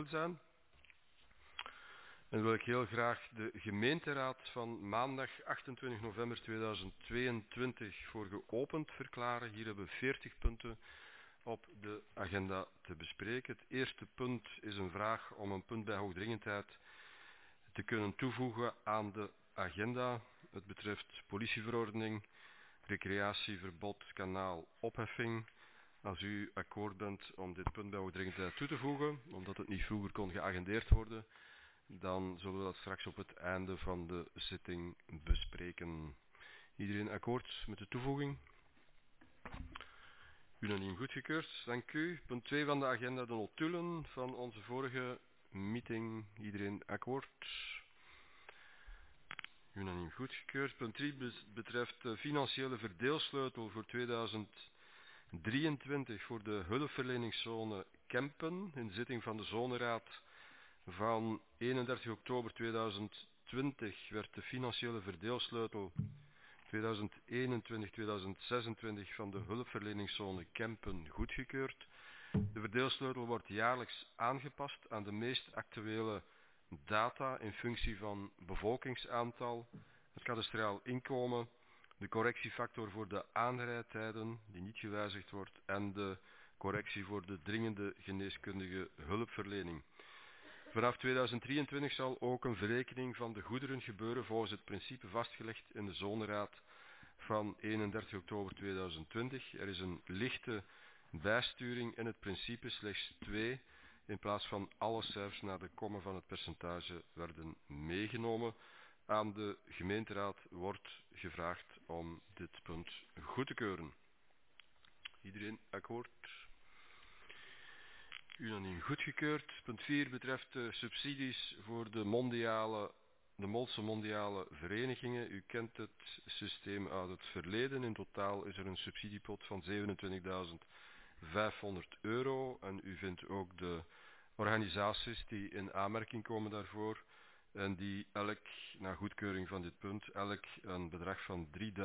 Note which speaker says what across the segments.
Speaker 1: zijn. En wil ik heel graag de gemeenteraad van maandag 28 november 2022 voor geopend verklaren. Hier hebben we 40 punten op de agenda te bespreken. Het eerste punt is een vraag om een punt bij hoogdringendheid te kunnen toevoegen aan de agenda. Het betreft politieverordening, recreatieverbod, kanaal, opheffing. Als u akkoord bent om dit punt bij hoogdringendheid toe te voegen, omdat het niet vroeger kon geagendeerd worden, dan zullen we dat straks op het einde van de zitting bespreken. Iedereen akkoord met de toevoeging? Unaniem goedgekeurd, dank u. Punt 2 van de agenda, de notulen van onze vorige meeting. Iedereen akkoord? Unaniem goedgekeurd. Punt 3 betreft de financiële verdeelsleutel voor 2023 voor de hulpverleningszone Kempen. In de zitting van de zoneraad van 31 oktober 2020 werd de financiële verdeelsleutel 2021-2026 van de hulpverleningszone Kempen goedgekeurd. De verdeelsleutel wordt jaarlijks aangepast aan de meest actuele data in functie van bevolkingsaantal, het kadastraal inkomen, de correctiefactor voor de aanrijdtijden, die niet gewijzigd wordt, en de correctie voor de dringende geneeskundige hulpverlening. Vanaf 2023 zal ook een verrekening van de goederen gebeuren volgens het principe vastgelegd in de zoneraad van 31 oktober 2020. Er is een lichte bijsturing in het principe, slechts 2 in plaats van alle cijfers naar de komma van het percentage werden meegenomen. Aan de gemeenteraad wordt gevraagd om dit punt goed te keuren. Iedereen akkoord? Unaniem goedgekeurd. Punt 4 betreft de subsidies voor de Molse mondiale verenigingen. U kent het systeem uit het verleden. In totaal is er een subsidiepot van €27.500 en u vindt ook de organisaties die in aanmerking komen daarvoor en die elk, na goedkeuring van dit punt, elk een bedrag van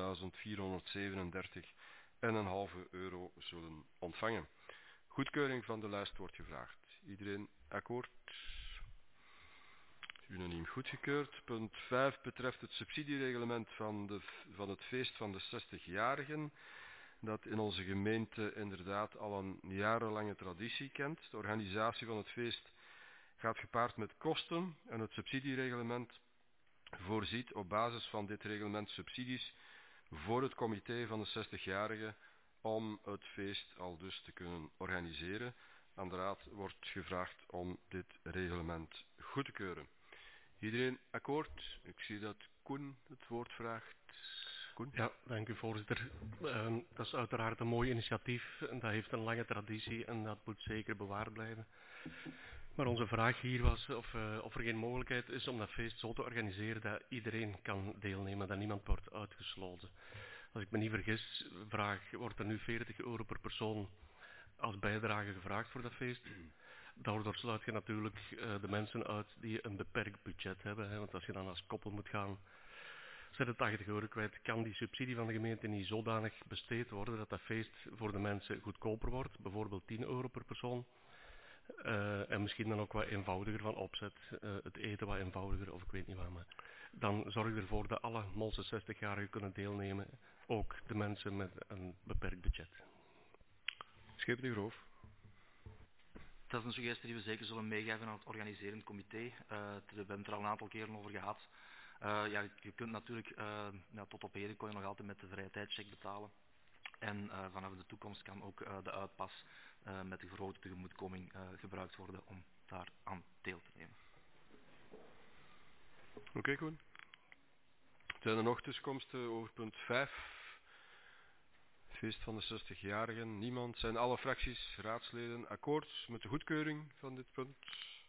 Speaker 1: €3.437,5 zullen ontvangen. Goedkeuring van de lijst wordt gevraagd. Iedereen akkoord? Unaniem goedgekeurd. Punt 5 betreft het subsidiereglement van het feest van de 60-jarigen, dat in onze gemeente inderdaad al een jarenlange traditie kent. De organisatie van het feest gaat gepaard met kosten en het subsidiereglement voorziet op basis van dit reglement subsidies voor het comité van de 60-jarigen om het feest aldus te kunnen organiseren. Aan de raad wordt gevraagd om dit reglement goed te keuren. Iedereen akkoord? Ik zie dat Koen het woord vraagt. Koen?
Speaker 2: Ja, dank u voorzitter. Dat is uiteraard een mooi initiatief en dat heeft een lange traditie en dat moet zeker bewaard blijven. Maar onze vraag hier was of er geen mogelijkheid is om dat feest zo te organiseren dat iedereen kan deelnemen, dat niemand wordt uitgesloten. Als ik me niet vergis, wordt er nu €40 per persoon als bijdrage gevraagd voor dat feest. Daardoor sluit je natuurlijk de mensen uit die een beperkt budget hebben. Hè, want als je dan als koppel moet gaan, zet het €80 kwijt, kan die subsidie van de gemeente niet zodanig besteed worden dat dat feest voor de mensen goedkoper wordt. Bijvoorbeeld €10 per persoon. En misschien dan ook wat eenvoudiger van opzet. Het eten wat eenvoudiger of ik weet niet wat. Maar dan zorg je ervoor dat alle Molse 60-jarigen kunnen deelnemen. Ook de mensen met een beperkt budget.
Speaker 1: Scheep de Groof.
Speaker 3: Dat is een suggestie die we zeker zullen meegeven aan het organiserend comité. We hebben het er al een aantal keren over gehad. Je kunt natuurlijk, tot op heden kon je nog altijd met de vrije tijdscheck betalen. En vanaf de toekomst kan ook de uitpas met de grote tegemoetkoming gebruikt worden om daar aan deel te nemen.
Speaker 1: Oké, Koen. Zijn er nog tussenkomsten over punt 5? Feest van de 60-jarigen. Niemand. Zijn alle fracties, raadsleden akkoord met de goedkeuring van dit punt?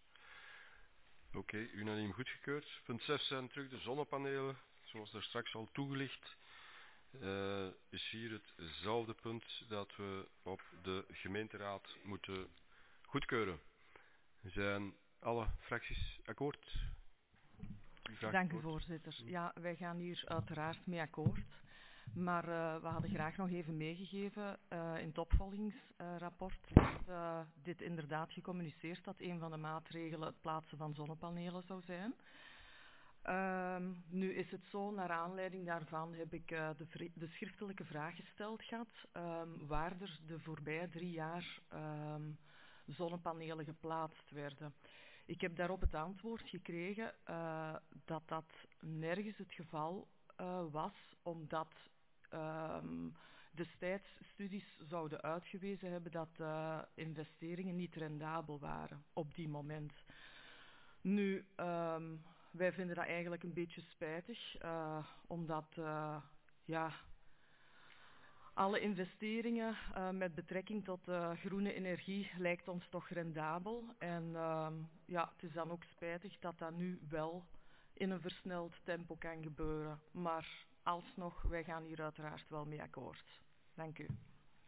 Speaker 1: Oké, unaniem goedgekeurd. Punt 6 zijn terug de zonnepanelen, zoals daar straks al toegelicht. Is hier hetzelfde punt dat we op de gemeenteraad moeten goedkeuren. Zijn alle fracties akkoord?
Speaker 4: Dank u voorzitter. Ja, wij gaan hier uiteraard mee akkoord. Maar we hadden graag nog even meegegeven in het opvolgingsrapport dat dit inderdaad gecommuniceerd dat een van de maatregelen het plaatsen van zonnepanelen zou zijn. Nu is het zo, naar aanleiding daarvan heb ik de schriftelijke vraag gesteld gehad, waar er de voorbije 3 jaar zonnepanelen geplaatst werden. Ik heb daarop het antwoord gekregen dat dat nergens het geval was, omdat destijds studies zouden uitgewezen hebben dat investeringen niet rendabel waren op die moment. Nu, wij vinden dat eigenlijk een beetje spijtig, omdat ja, alle investeringen met betrekking tot groene energie lijkt ons toch rendabel. En ja, het is dan ook spijtig dat dat nu wel in een versneld tempo kan gebeuren. Maar alsnog, wij gaan hier uiteraard wel mee akkoord. Dank u.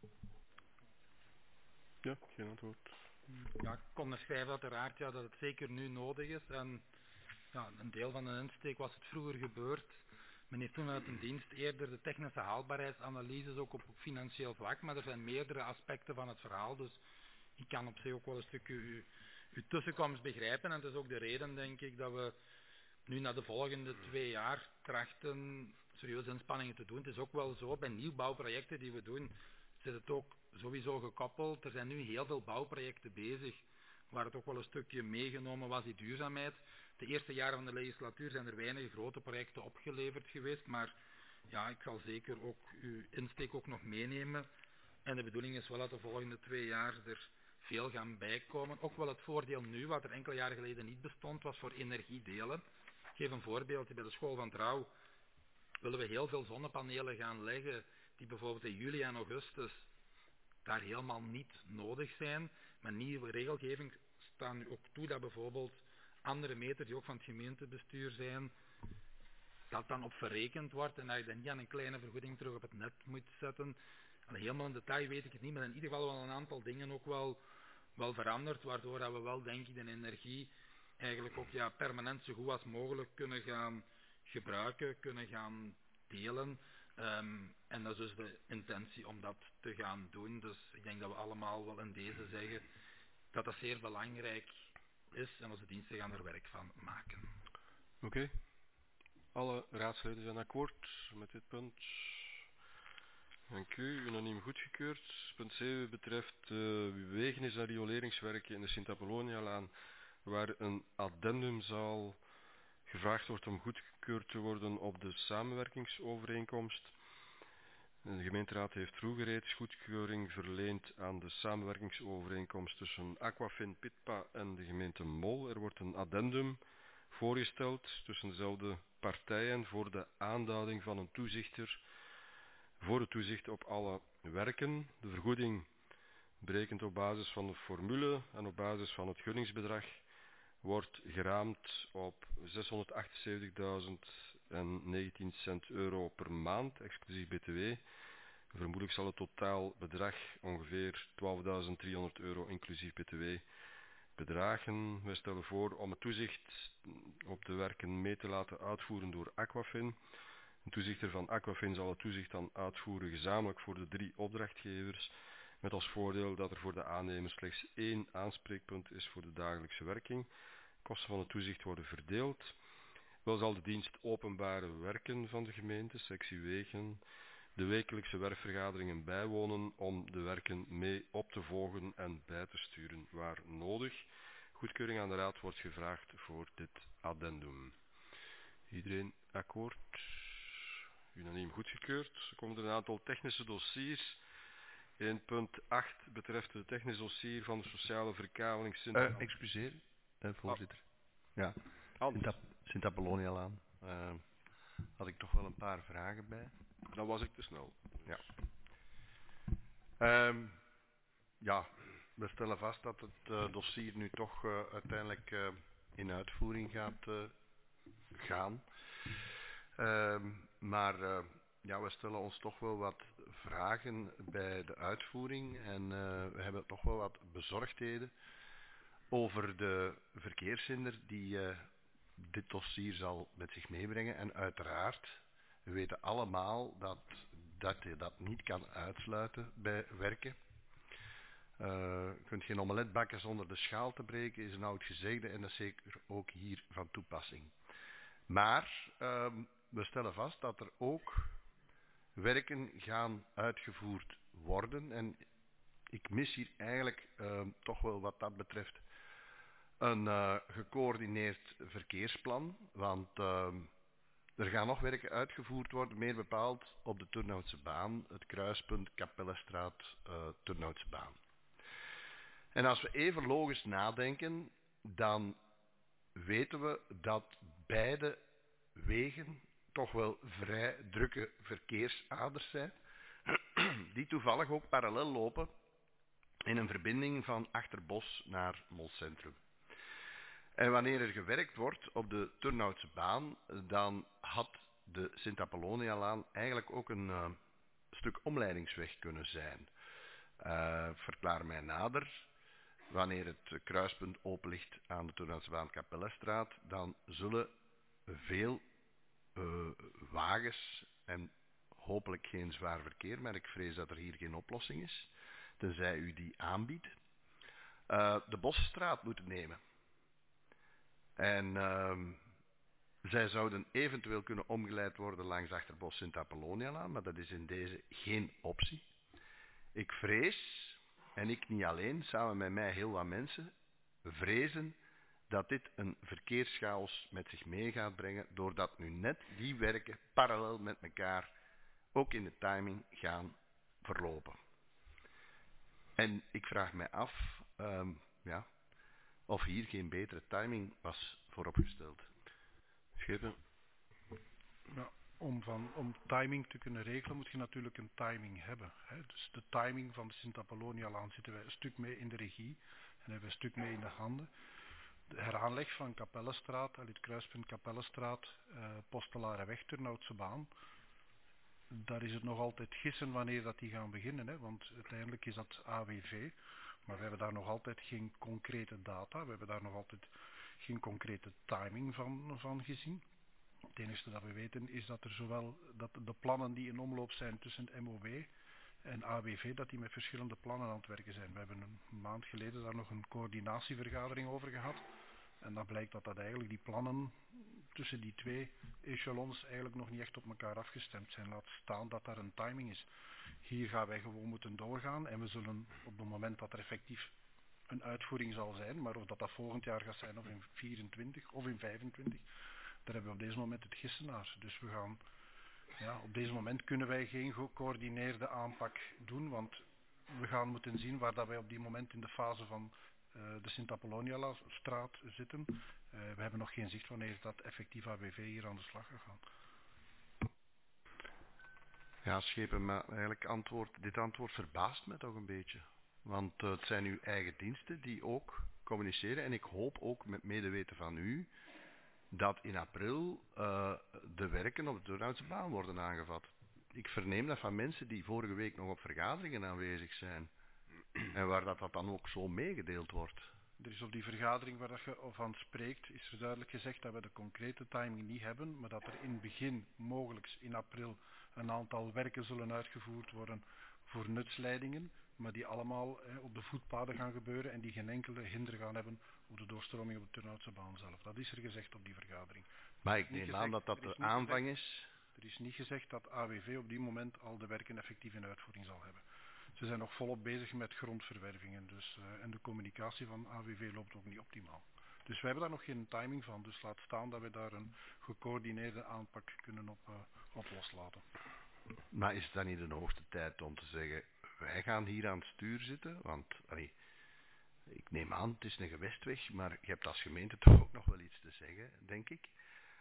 Speaker 2: Ja, geen antwoord.
Speaker 5: Ja, ik onderschrijf uiteraard dat het zeker nu nodig is. En ja, een deel van de insteek was het vroeger gebeurd. Men heeft toen uit een dienst eerder de technische haalbaarheidsanalyses ook op financieel vlak, maar er zijn meerdere aspecten van het verhaal, dus ik kan op zich ook wel een stukje uw tussenkomst begrijpen. En dat is ook de reden, denk ik, dat we nu na de volgende 2 jaar trachten serieuze inspanningen te doen. Het is ook wel zo, bij nieuwbouwprojecten die we doen, zit het ook sowieso gekoppeld. Er zijn nu heel veel bouwprojecten bezig, waar het ook wel een stukje meegenomen was, die duurzaamheid. De eerste jaren van de legislatuur zijn er weinig grote projecten opgeleverd geweest, maar ja, ik zal zeker ook uw insteek ook nog meenemen. En de bedoeling is wel dat de volgende 2 jaar er veel gaan bijkomen. Ook wel het voordeel nu, wat er enkele jaren geleden niet bestond, was voor energiedelen. Ik geef een voorbeeld. Bij de school van Trouw willen we heel veel zonnepanelen gaan leggen, die bijvoorbeeld in juli en augustus daar helemaal niet nodig zijn. Met nieuwe regelgeving staan nu ook toe dat bijvoorbeeld andere meters die ook van het gemeentebestuur zijn, dat dan op verrekend wordt en dat je dan niet aan een kleine vergoeding terug op het net moet zetten. Helemaal in detail weet ik het niet, maar in ieder geval wel een aantal dingen ook wel veranderd, waardoor dat we wel denk ik de energie eigenlijk ook ja, permanent zo goed als mogelijk kunnen gaan gebruiken, kunnen gaan delen. En dat is dus de intentie om dat te gaan doen. Dus ik denk dat we allemaal wel in deze zeggen dat dat zeer belangrijk is en onze diensten gaan er werk van maken.
Speaker 1: Oké. Alle raadsleden zijn akkoord met dit punt. Dank u. Unaniem goedgekeurd. Punt 7 betreft bewegenis- en rioleringswerken in de Sint-Apollonia-laan, waar een addendumzaal gevraagd wordt om goedgekeurd te worden op de samenwerkingsovereenkomst. De gemeenteraad heeft vroeger reeds goedkeuring verleend aan de samenwerkingsovereenkomst tussen Aquafin Pitpa en de gemeente Mol. Er wordt een addendum voorgesteld tussen dezelfde partijen voor de aanduiding van een toezichter voor het toezicht op alle werken. De vergoeding berekend op basis van de formule en op basis van het gunningsbedrag wordt geraamd op €678.019 per maand, exclusief btw. Vermoedelijk zal het totaal bedrag ongeveer €12.300 inclusief btw bedragen. Wij stellen voor om het toezicht op de werken mee te laten uitvoeren door Aquafin. Een toezichter van Aquafin zal het toezicht dan uitvoeren gezamenlijk voor de 3 opdrachtgevers, met als voordeel dat er voor de aannemer slechts 1 aanspreekpunt is voor de dagelijkse werking. Kosten van het toezicht worden verdeeld. Wel zal de dienst openbare werken van de gemeente, sectie wegen, de wekelijkse werfvergaderingen bijwonen om de werken mee op te volgen en bij te sturen waar nodig. Goedkeuring aan de raad wordt gevraagd voor dit addendum. Iedereen akkoord? Unaniem goedgekeurd. Er komen een aantal technische dossiers. 1.8 betreft het technisch dossier van de sociale verkaveling
Speaker 6: Excuseer, voorzitter. Ja, Sint-Apollonia-laan. Had ik toch wel een paar vragen bij.
Speaker 1: Dan was ik te snel.
Speaker 6: Ja. Ja, we stellen vast dat het dossier nu toch uiteindelijk in uitvoering gaat gaan. Maar ja, we stellen ons toch wel wat vragen bij de uitvoering en we hebben toch wel wat bezorgdheden over de verkeershinder die dit dossier zal met zich meebrengen. En uiteraard, we weten allemaal dat dat je dat niet kan uitsluiten bij werken. Je kunt geen omelet bakken zonder de schaal te breken, is een oud gezegde en dat is zeker ook hier van toepassing. Maar we stellen vast dat er ook werken gaan uitgevoerd worden en ik mis hier eigenlijk toch wel wat dat betreft een gecoördineerd verkeersplan, want er gaan nog werken uitgevoerd worden, meer bepaald op de Turnhoutse baan, het kruispunt Kapellestraat, Turnhoutse baan. En als we even logisch nadenken, dan weten we dat beide wegen toch wel vrij drukke verkeersaders zijn, die toevallig ook parallel lopen in een verbinding van Achterbos naar Molscentrum. En wanneer er gewerkt wordt op de Turnhoutse baan, dan had de Sint-Apollonialaan eigenlijk ook een stuk omleidingsweg kunnen zijn. Verklaar mij nader. Wanneer het kruispunt open ligt aan de Turnhoutse baan Kapellestraat, dan zullen veel wagens en hopelijk geen zwaar verkeer, maar ik vrees dat er hier geen oplossing is, tenzij u die aanbiedt, de Bosstraat moeten nemen. En zij zouden eventueel kunnen omgeleid worden langs Achterbos Sint-Apollonialaan, maar dat is in deze geen optie. Ik vrees, en ik niet alleen, samen met mij heel wat mensen, vrezen dat dit een verkeerschaos met zich mee gaat brengen, doordat nu net die werken parallel met elkaar ook in de timing gaan verlopen. En ik vraag mij af of hier geen betere timing was vooropgesteld.
Speaker 1: Schepen?
Speaker 7: Ja, om timing te kunnen regelen moet je natuurlijk een timing hebben. Hè. Dus de timing van de Sint-Apollonialaan zitten wij een stuk mee in de regie en hebben we een stuk mee in de handen. De heraanleg van Kapellestraat, het kruispunt Kapellestraat, Postelarenweg, Turnhoutse baan. Daar is het nog altijd gissen wanneer dat die gaan beginnen, hè, want uiteindelijk is dat AWV, maar we hebben daar nog altijd geen concrete data, we hebben daar nog altijd geen concrete timing van gezien. Het enige dat we weten is dat er zowel dat de plannen die in omloop zijn tussen het MOW en AWV, dat die met verschillende plannen aan het werken zijn. We hebben een maand geleden daar nog een coördinatievergadering over gehad. En dan blijkt dat eigenlijk die plannen tussen die twee echelons eigenlijk nog niet echt op elkaar afgestemd zijn. Laat staan dat daar een timing is. Hier gaan wij gewoon moeten doorgaan en we zullen op het moment dat er effectief een uitvoering zal zijn, maar of dat volgend jaar gaat zijn of in 24 of in 25, daar hebben we op deze moment het gissen naar. Dus we gaan, op deze moment kunnen wij geen gecoördineerde aanpak doen, want we gaan moeten zien waar dat wij op die moment in de fase van de Sint-Apolloniastraat zitten. We hebben nog geen zicht wanneer dat effectief AWV hier aan de slag gaat gaan.
Speaker 6: Ja, Schepen, maar eigenlijk dit antwoord verbaast me toch een beetje. Want het zijn uw eigen diensten die ook communiceren. En ik hoop ook met medeweten van u dat in april de werken op de Turnhoutse baan worden aangevat. Ik verneem dat van mensen die vorige week nog op vergaderingen aanwezig zijn. En waar dat dan ook zo meegedeeld wordt.
Speaker 7: Er is op die vergadering waar dat je van spreekt, is er duidelijk gezegd dat we de concrete timing niet hebben, maar dat er in het begin, mogelijk in april, een aantal werken zullen uitgevoerd worden voor nutsleidingen, maar die allemaal op de voetpaden gaan gebeuren en die geen enkele hinder gaan hebben op de doorstroming op de Turnhoutse baan zelf. Dat is er gezegd op die vergadering.
Speaker 6: Maar ik neem aan dat dat de aanvang is.
Speaker 7: Er is niet gezegd dat AWV op die moment al de werken effectief in uitvoering zal hebben. Ze zijn nog volop bezig met grondverwervingen en de communicatie van AWV loopt ook niet optimaal. Dus wij hebben daar nog geen timing van, dus laat staan dat we daar een gecoördineerde aanpak kunnen op loslaten.
Speaker 6: Maar is het dan niet de hoogste tijd om te zeggen, wij gaan hier aan het stuur zitten? Want ik neem aan, het is een gewestweg, maar je hebt als gemeente toch ook nog wel iets te zeggen, denk ik.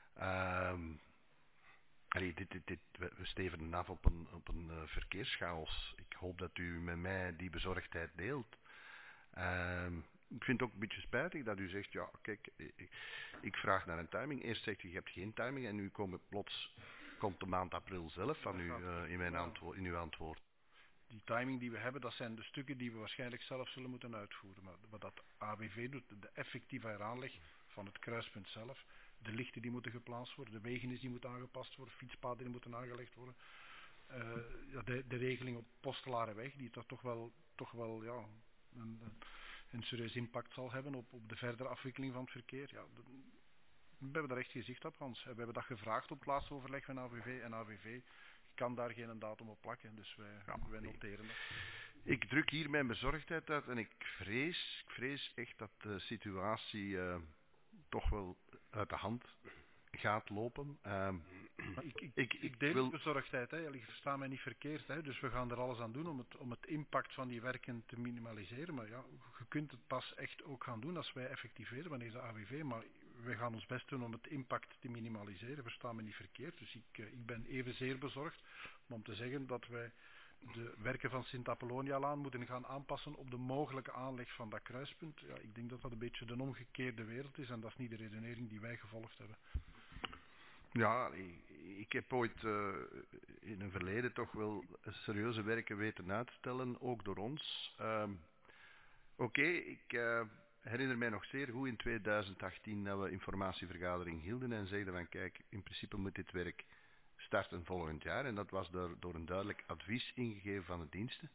Speaker 6: We stevenen af op een verkeerschaos. Ik hoop dat u met mij die bezorgdheid deelt. Ik vind het ook een beetje spijtig dat u zegt, ja kijk, ik vraag naar een timing. Eerst zegt u, je hebt geen timing en nu komt de maand april zelf van u in uw antwoord.
Speaker 7: Die timing die we hebben, dat zijn de stukken die we waarschijnlijk zelf zullen moeten uitvoeren. Maar wat dat AWV doet, de effectieve heraanleg van het kruispunt zelf, de lichten die moeten geplaatst worden, de wegen die moeten aangepast worden, fietspaden die moeten aangelegd worden. de regeling op Postelarenweg, die toch wel een serieus impact zal hebben op de verdere afwikkeling van het verkeer. Ja, we hebben daar echt gezicht op, Hans. We hebben dat gevraagd op het laatste overleg van AVV en AVV kan daar geen datum op plakken, dus wij noteren dat.
Speaker 6: Ik druk hier mijn bezorgdheid uit en ik vrees echt dat de situatie toch wel uit de hand gaat lopen.
Speaker 7: Ik deel de bezorgdheid, hè. Je verstaat mij niet verkeerd, hè. Dus we gaan er alles aan doen om het impact van die werken te minimaliseren. Maar ja, je kunt het pas echt ook gaan doen als wij effectiveren wanneer de AVV, maar wij gaan ons best doen om het impact te minimaliseren, versta me niet verkeerd. Dus ik ben evenzeer bezorgd om te zeggen dat wij de werken van Sint-Apollonia-laan moeten gaan aanpassen op de mogelijke aanleg van dat kruispunt. Ja, ik denk dat dat een beetje de omgekeerde wereld is en dat is niet de redenering die wij gevolgd hebben.
Speaker 6: Ja, ik heb ooit in een verleden toch wel serieuze werken weten uitstellen, ook door ons. Oké, ik herinner mij nog zeer goed in 2018 dat we informatievergadering hielden en zeiden van kijk, in principe moet dit werk starten volgend jaar. En dat was door een duidelijk advies ingegeven van de diensten.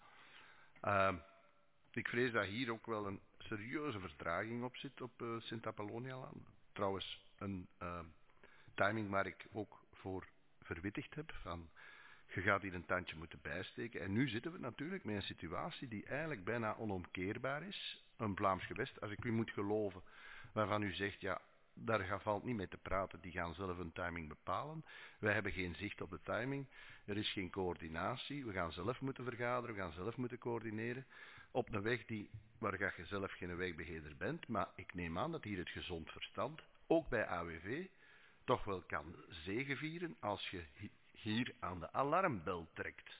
Speaker 6: Ik vrees dat hier ook wel een serieuze vertraging op zit op Sint-Apollonia-laan. Trouwens, een timing waar ik ook voor verwittigd heb. Van, je gaat hier een tandje moeten bijsteken. En nu zitten we natuurlijk met een situatie die eigenlijk bijna onomkeerbaar is. Een Vlaams gewest, als ik u moet geloven, waarvan u zegt, ja, daar valt niet mee te praten, die gaan zelf een timing bepalen. Wij hebben geen zicht op de timing, er is geen coördinatie, we gaan zelf moeten vergaderen, we gaan zelf moeten coördineren. Op een weg waar je zelf geen wegbeheerder bent, maar ik neem aan dat hier het gezond verstand, ook bij AWV, toch wel kan zegevieren als je hier aan de alarmbel trekt.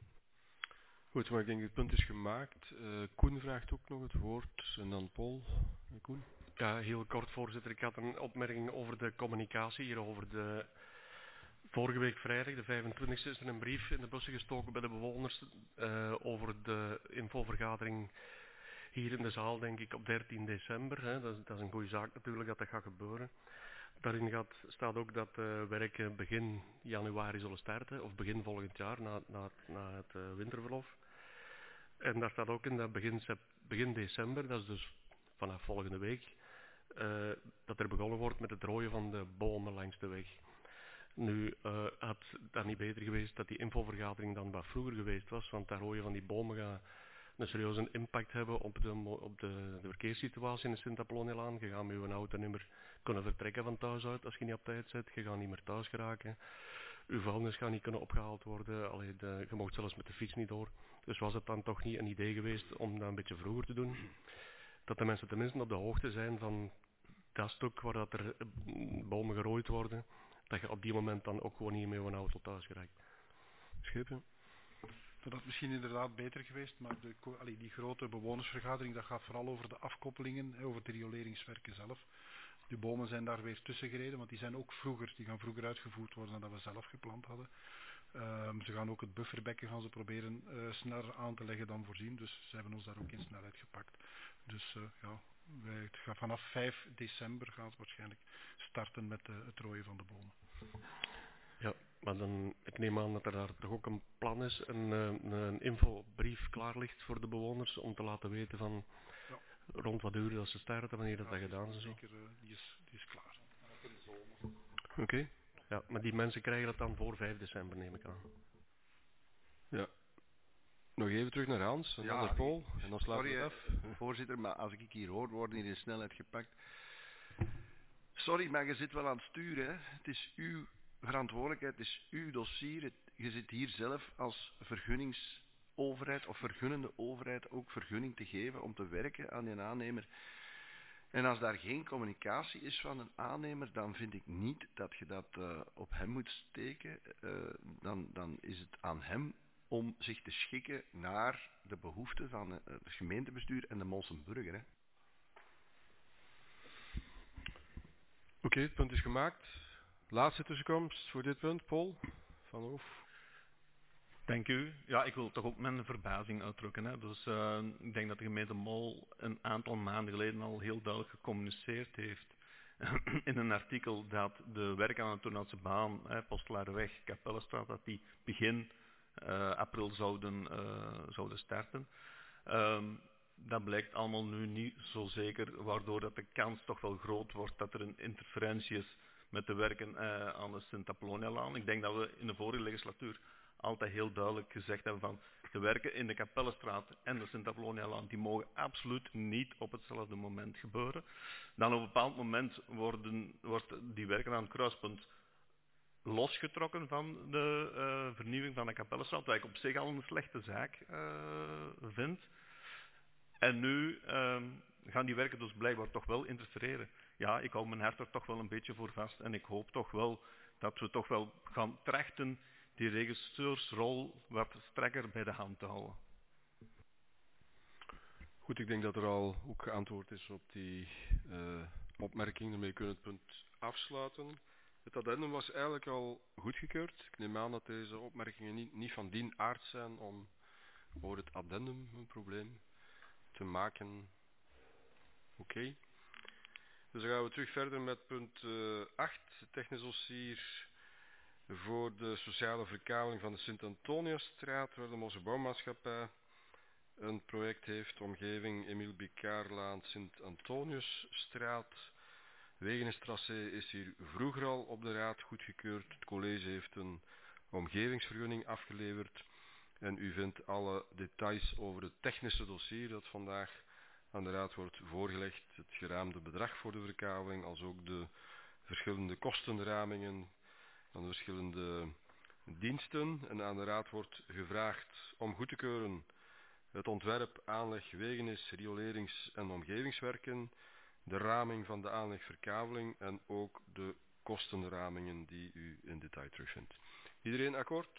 Speaker 1: Goed, maar ik denk dat het punt is gemaakt. Koen vraagt ook nog het woord en dan Paul. Koen?
Speaker 2: Ja, heel kort voorzitter. Ik had een opmerking over de communicatie hier, over de vorige week vrijdag, de 25e, is er een brief in de bussen gestoken bij de bewoners over de infovergadering hier in de zaal, denk ik, op 13 december. Hè. Dat is een goede zaak natuurlijk dat gaat gebeuren. Daarin staat ook dat werken begin januari zullen starten, of begin volgend jaar, na het winterverlof. En daar staat ook in dat begin december, dat is dus vanaf volgende week, dat er begonnen wordt met het rooien van de bomen langs de weg. Nu had dat niet beter geweest dat die infovergadering dan wat vroeger geweest was, want dat rooien van die bomen gaat een serieuze impact hebben op de verkeerssituatie in de Sint-Apollonia-laan. Je gaat met je auto niet meer kunnen vertrekken van thuis uit als je niet op tijd zit. Je gaat niet meer thuis geraken. Je vuilnis gaat niet kunnen opgehaald worden. Je mag zelfs met de fiets niet door. Dus was het dan toch niet een idee geweest om dat een beetje vroeger te doen? Dat de mensen tenminste op de hoogte zijn van dat stuk waar dat er bomen gerooid worden, dat je op die moment dan ook gewoon niet met je auto thuis geraakt.
Speaker 1: Schepen?
Speaker 7: Dat had misschien inderdaad beter geweest, maar die grote bewonersvergadering, dat gaat vooral over de afkoppelingen, over de rioleringswerken zelf. De bomen zijn daar weer tussen gereden, want die gaan vroeger uitgevoerd worden dan we zelf gepland hadden. Ze gaan ook het bufferbekken proberen sneller aan te leggen dan voorzien, dus ze hebben ons daar ook in snelheid gepakt. Dus het gaat vanaf 5 december gaat het waarschijnlijk starten met het rooien van de bomen.
Speaker 2: Ja, maar ik neem aan dat er daar toch ook een plan is, een infobrief klaar ligt voor de bewoners om te laten weten van rond wat uur dat ze starten, wanneer dat gedaan is.
Speaker 7: Zeker, die is klaar.
Speaker 2: Oké. Ja, maar die mensen krijgen dat dan voor 5 december, neem ik aan.
Speaker 1: Ja. Nog even terug naar Hans en dan naar Paul en dan sluiten we het af.
Speaker 6: Voorzitter, maar als ik hier hoor, worden hier in snelheid gepakt. Sorry, maar je zit wel aan het sturen. Hè? Het is uw verantwoordelijkheid, het is uw dossier. Je zit hier zelf als vergunningsoverheid of vergunnende overheid ook vergunning te geven om te werken aan een aannemer. En als daar geen communicatie is van een aannemer, dan vind ik niet dat je dat op hem moet steken. Dan is het aan hem om zich te schikken naar de behoeften van het gemeentebestuur en de Molsenburger. Hè.
Speaker 1: Oké, het punt is gemaakt. Laatste tussenkomst voor dit punt, Paul van Hoof.
Speaker 8: Dank u. Ja, ik wil toch ook mijn verbazing uitdrukken. Hè. Dus ik denk dat de gemeente Mol een aantal maanden geleden al heel duidelijk gecommuniceerd heeft in een artikel dat de werk aan de Turnhoutse baan, Postelaarweg, Kapellenstraat, dat die begin april zouden starten. Dat blijkt allemaal nu niet zo zeker, waardoor dat de kans toch wel groot wordt dat er een interferentie is met de werken aan de Sint-Apollonia-laan. Ik denk dat we in de vorige legislatuur altijd heel duidelijk gezegd hebben van de werken in de Kapellenstraat en de Sint-Apollonia-laan, die mogen absoluut niet op hetzelfde moment gebeuren. Dan op een bepaald moment wordt die werken aan het kruispunt losgetrokken van de vernieuwing van de Kapellenstraat, wat ik op zich al een slechte zaak vind. En nu gaan die werken dus blijkbaar toch wel interfereren. Ja, ik hou mijn hart er toch wel een beetje voor vast en ik hoop toch wel dat we toch wel gaan trachten die regisseursrol wat strekker bij de hand te houden.
Speaker 1: Goed, ik denk dat er al ook geantwoord is op die opmerking. Daarmee kunnen we het punt afsluiten. Het addendum was eigenlijk al goedgekeurd. Ik neem aan dat deze opmerkingen niet van die aard zijn om over het addendum een probleem te maken. Oké. Dus dan gaan we terug verder met punt 8. Technisch dossier voor de sociale verkaveling van de Sint-Antoniusstraat, waar de Mosse Bouwmaatschappij een project heeft. Omgeving Emile Bikaarlaan, Sint-Antoniusstraat. Wegenstracé is hier vroeger al op de raad goedgekeurd. Het college heeft een omgevingsvergunning afgeleverd. En u vindt alle details over het technische dossier dat vandaag aan de raad wordt voorgelegd. Het geraamde bedrag voor de verkaveling, als ook de verschillende kostenramingen van de verschillende diensten. En aan de raad wordt gevraagd om goed te keuren het ontwerp, aanleg, wegenis, riolerings- en omgevingswerken, de raming van de aanlegverkaveling en ook de kostenramingen die u in detail terugvindt. Iedereen akkoord?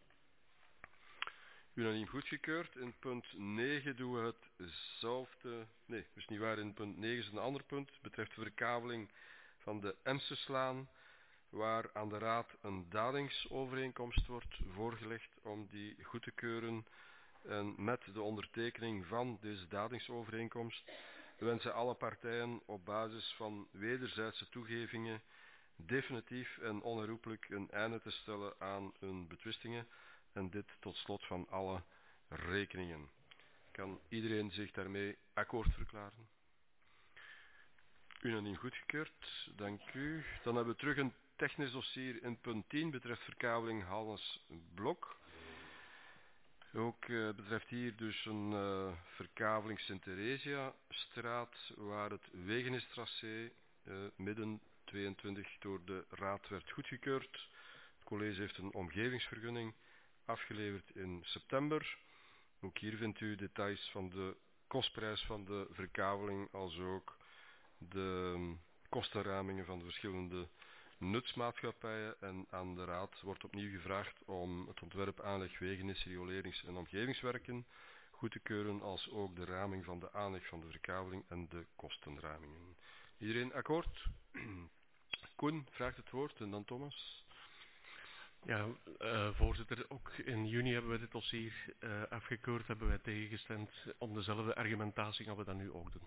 Speaker 1: Unaniem goedgekeurd. In punt 9 doen we hetzelfde. Nee, dat is niet waar. In punt 9 is een ander punt. Het betreft de verkaveling van de Emseslaan, waar aan de raad een dadingsovereenkomst wordt voorgelegd om die goed te keuren. En met de ondertekening van deze dadingsovereenkomst wensen alle partijen op basis van wederzijdse toegevingen definitief en onherroepelijk een einde te stellen aan hun betwistingen. En dit tot slot van alle rekeningen. Kan iedereen zich daarmee akkoord verklaren? Unaniem goedgekeurd, dank u. Dan hebben we terug een technisch dossier in punt 10, betreft verkaveling Halles-Blok. Ook betreft hier dus een verkaveling Sint-Theresia-straat, waar het Wegenstracé midden 22 door de raad werd goedgekeurd. Het college heeft een omgevingsvergunning afgeleverd in september. Ook hier vindt u details van de kostprijs van de verkaveling, als ook de kostenramingen van de verschillende nutsmaatschappijen. En aan de raad wordt opnieuw gevraagd om het ontwerp, aanleg, wegenis, riolerings- en omgevingswerken goed te keuren, als ook de raming van de aanleg van de verkaveling en de kostenramingen. Iedereen akkoord? Koen vraagt het woord en dan Thomas.
Speaker 2: Ja, voorzitter, ook in juni hebben we dit dossier afgekeurd, hebben wij tegengestemd. Om dezelfde argumentatie gaan we dat nu ook doen.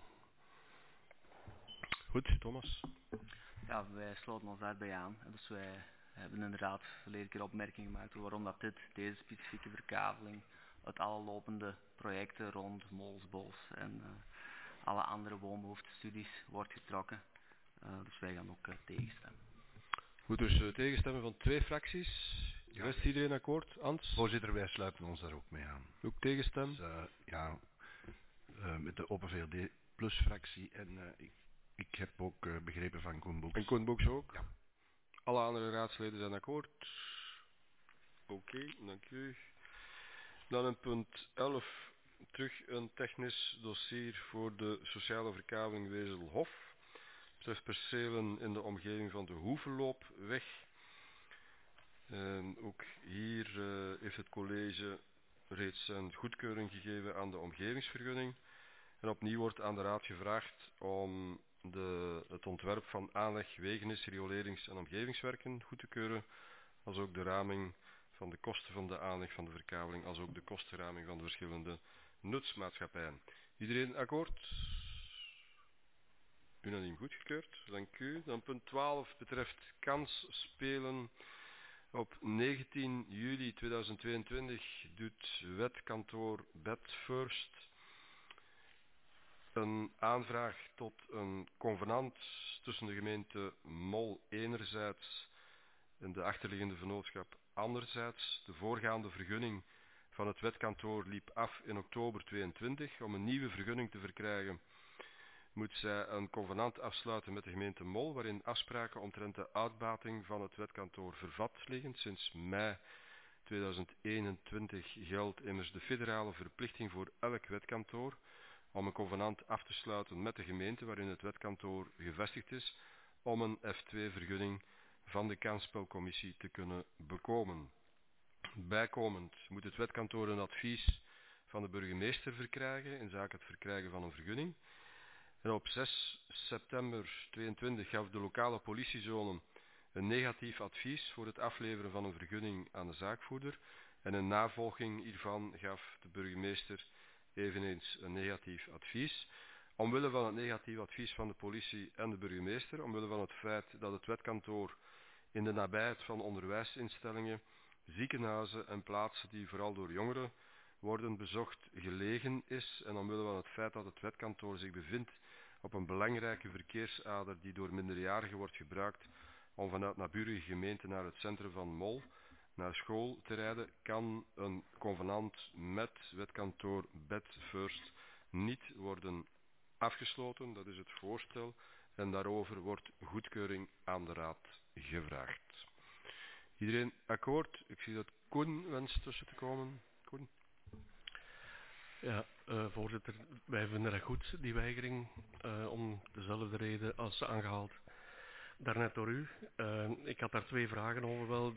Speaker 1: Goed, Thomas.
Speaker 9: Ja, wij sluiten ons daarbij aan. Dus wij hebben inderdaad verleden keer opmerkingen gemaakt over waarom dat deze specifieke verkaveling uit alle lopende projecten rond Molsbos en alle andere woonbehoeftestudies wordt getrokken. Dus wij gaan ook tegenstemmen.
Speaker 1: Goed, dus tegenstemmen van 2 fracties. De rest iedereen akkoord? Ans?
Speaker 6: Voorzitter, wij sluiten ons daar ook mee aan.
Speaker 1: Ook tegenstem?
Speaker 6: Dus, met de Open VLD Plus fractie en ik heb ook begrepen van Koen Boeks.
Speaker 1: En Koen Boeks ook?
Speaker 6: Ja.
Speaker 1: Alle andere raadsleden zijn akkoord? Oké, dank u. Dan in punt 11 terug een technisch dossier voor de sociale verkaveling Wezelhof. Het betreft percelen in de omgeving van de Hoevenloopweg. Ook hier heeft het college reeds een goedkeuring gegeven aan de omgevingsvergunning. En opnieuw wordt aan de raad gevraagd om het ontwerp van aanleg, wegenis, riolerings- en omgevingswerken goed te keuren, als ook de raming van de kosten van de aanleg van de verkaveling, als ook de kostenraming van de verschillende nutsmaatschappijen. Iedereen akkoord? Unaniem goedgekeurd, dank u. Dan punt 12 betreft kansspelen Op 19 juli 2022 doet wetkantoor Bedfirst een aanvraag tot een convenant tussen de gemeente Mol enerzijds en de achterliggende vennootschap anderzijds. De voorgaande vergunning van het wetkantoor liep af in oktober 2022. Om een nieuwe vergunning te verkrijgen moet zij een convenant afsluiten met de gemeente Mol, waarin afspraken omtrent de uitbating van het wetkantoor vervat liggen. Sinds mei 2021 geldt immers de federale verplichting voor elk wetkantoor om een convenant af te sluiten met de gemeente waarin het wetkantoor gevestigd is, om een F2-vergunning van de kansspelcommissie te kunnen bekomen. Bijkomend moet het wetkantoor een advies van de burgemeester verkrijgen in zaken het verkrijgen van een vergunning. En op 6 september 2022 gaf de lokale politiezone een negatief advies voor het afleveren van een vergunning aan de zaakvoerder. En in navolging hiervan gaf de burgemeester eveneens een negatief advies. Omwille van het negatief advies van de politie en de burgemeester, omwille van het feit dat het wetkantoor in de nabijheid van onderwijsinstellingen, ziekenhuizen en plaatsen die vooral door jongeren worden bezocht gelegen is, en omwille van het feit dat het wetkantoor zich bevindt op een belangrijke verkeersader die door minderjarigen wordt gebruikt om vanuit naburige gemeenten naar het centrum van Mol naar school te rijden, kan een convenant met wetkantoor Bedfirst niet worden afgesloten. Dat is het voorstel en daarover wordt goedkeuring aan de raad gevraagd. Iedereen akkoord? Ik zie dat Koen wenst tussen te komen. Koen?
Speaker 2: Ja, voorzitter, wij vinden dat goed, die weigering, om dezelfde reden als aangehaald daarnet door u. Ik had daar twee vragen over wel.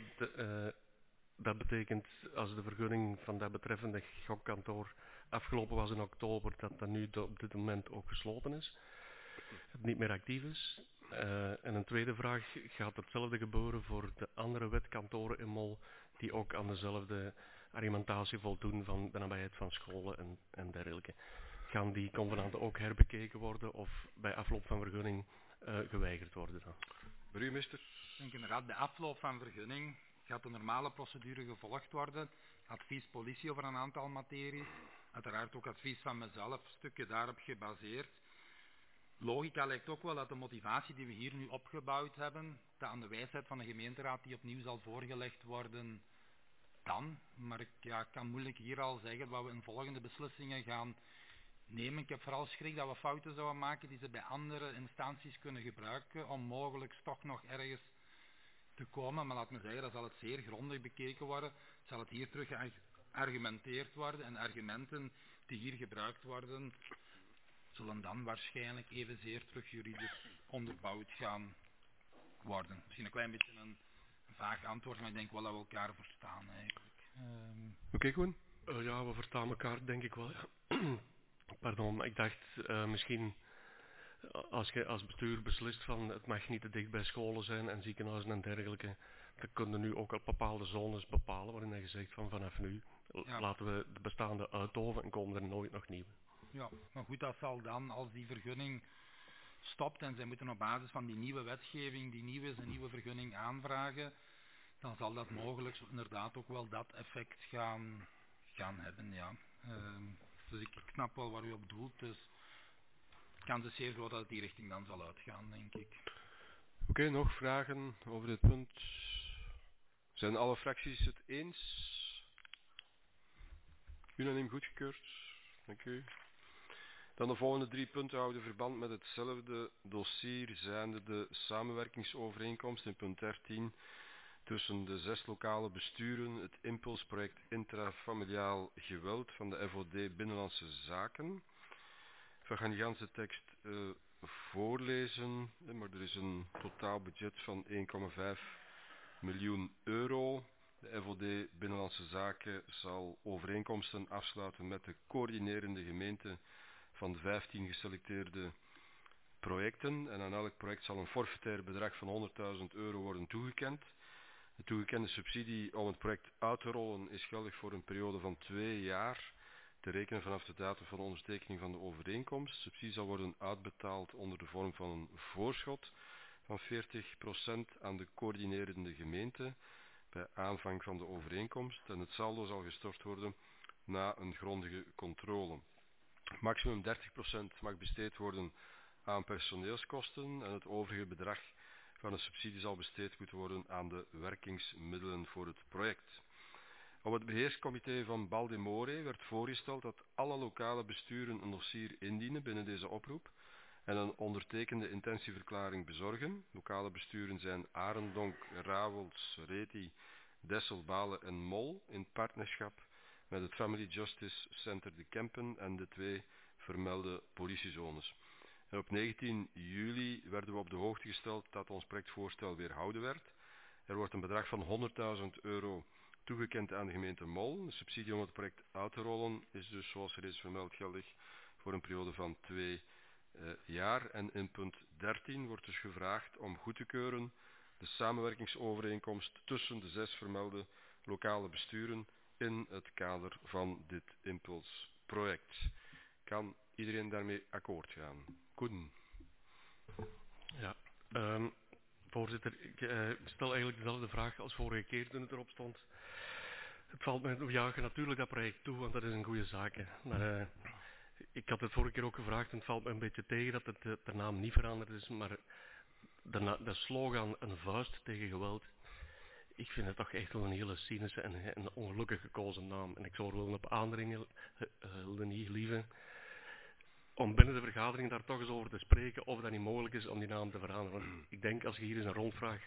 Speaker 2: Dat betekent, als de vergunning van dat betreffende gokkantoor afgelopen was in oktober, dat dat nu op dit moment ook gesloten is, het niet meer actief is. En een tweede vraag, gaat hetzelfde gebeuren voor de andere wetkantoren in Mol, die ook aan dezelfde argumentatie voldoen van de nabijheid van scholen en dergelijke? Gaan die convenanten ook herbekeken worden of bij afloop van vergunning geweigerd worden dan?
Speaker 1: Burgemeester?
Speaker 5: Ik denk inderdaad, bij afloop van vergunning gaat de normale procedure gevolgd worden. Advies politie over een aantal materies. Uiteraard ook advies van mezelf, een stukje daarop gebaseerd. Logica lijkt ook wel dat de motivatie die we hier nu opgebouwd hebben, dat aan de wijsheid van de gemeenteraad die opnieuw zal voorgelegd worden, dan. Maar ik kan moeilijk hier al zeggen wat we in volgende beslissingen gaan nemen. Ik heb vooral schrik dat we fouten zouden maken die ze bij andere instanties kunnen gebruiken om mogelijk toch nog ergens te komen. Maar laat me zeggen, dat zal het zeer grondig bekeken worden. Zal het hier terug geargumenteerd worden en argumenten die hier gebruikt worden zullen dan waarschijnlijk evenzeer terug juridisch onderbouwd gaan worden. Misschien een klein beetje een vaag antwoord, maar ik denk wel dat we elkaar verstaan eigenlijk.
Speaker 1: Oké, Koen?
Speaker 2: Ja, we verstaan elkaar denk ik wel. Ja. Pardon, maar ik dacht misschien als je als bestuur beslist van het mag niet te dicht bij scholen zijn en ziekenhuizen en dergelijke, dan kunnen nu ook al bepaalde zones bepalen waarin je zegt van vanaf nu laten we de bestaande uitoven en komen er nooit nog nieuwe.
Speaker 5: Ja, maar goed, dat zal dan, als die vergunning stopt en zij moeten op basis van die nieuwe wetgeving, die een nieuwe vergunning aanvragen, dan zal dat mogelijk inderdaad ook wel dat effect gaan hebben, ja. Dus ik snap wel waar u op doelt, dus de kans is zeer groot dat het die richting dan zal uitgaan, denk ik.
Speaker 1: Oké, nog vragen over dit punt? Zijn alle fracties het eens? Unaniem goedgekeurd. Dank u. Dan de volgende 3 punten houden verband met hetzelfde dossier, zijnde de samenwerkingsovereenkomst in punt 13 tussen de 6 lokale besturen, het impulsproject intrafamiliaal geweld van de FOD Binnenlandse Zaken. We gaan die ganse tekst voorlezen, maar er is een totaal budget van 1,5 miljoen euro. De FOD Binnenlandse Zaken zal overeenkomsten afsluiten met de coördinerende gemeente van de 15 geselecteerde projecten. En aan elk project zal een forfaitair bedrag van 100.000 euro worden toegekend. De toegekende subsidie om het project uit te rollen is geldig voor een periode van 2 jaar, te rekenen vanaf de datum van de ondertekening van de overeenkomst. De subsidie zal worden uitbetaald onder de vorm van een voorschot van 40% aan de coördinerende gemeente. bij aanvang van de overeenkomst en het saldo zal gestort worden na een grondige controle. Maximum 30% mag besteed worden aan personeelskosten en het overige bedrag van de subsidie zal besteed moeten worden aan de werkingsmiddelen voor het project. Op het beheerscomité van Baldemore werd voorgesteld dat alle lokale besturen een dossier indienen binnen deze oproep en een ondertekende intentieverklaring bezorgen. Lokale besturen zijn Arendonk, Ravels, Reti, Dessel, Balen en Mol in partnerschap met het Family Justice Center De Kempen en de 2 vermelde politiezones. En op 19 juli werden we op de hoogte gesteld dat ons projectvoorstel weerhouden werd. Er wordt een bedrag van €100.000 toegekend aan de gemeente Mol. De subsidie om het project uit te rollen is dus, zoals reeds vermeld, geldig voor een periode van 2 jaar. En in punt 13 wordt dus gevraagd om goed te keuren de samenwerkingsovereenkomst tussen de 6 vermelde lokale besturen in het kader van dit impulsproject. Kan iedereen daarmee akkoord gaan? Koen.
Speaker 2: Ja, voorzitter, ik stel eigenlijk dezelfde vraag als vorige keer toen het erop stond. Het valt me, we jagen natuurlijk dat project toe, want dat is een goede zaak. Hè. Maar ik had het vorige keer ook gevraagd en het valt me een beetje tegen dat de naam niet veranderd is, maar de slogan een vuist tegen geweld. Ik vind het toch echt wel een hele cynische en een ongelukkig gekozen naam. En ik zou er wel op aandringen, Lenie, lieve, om binnen de vergadering daar toch eens over te spreken of dat niet mogelijk is om die naam te veranderen. Want ik denk als je hier eens een rondvraag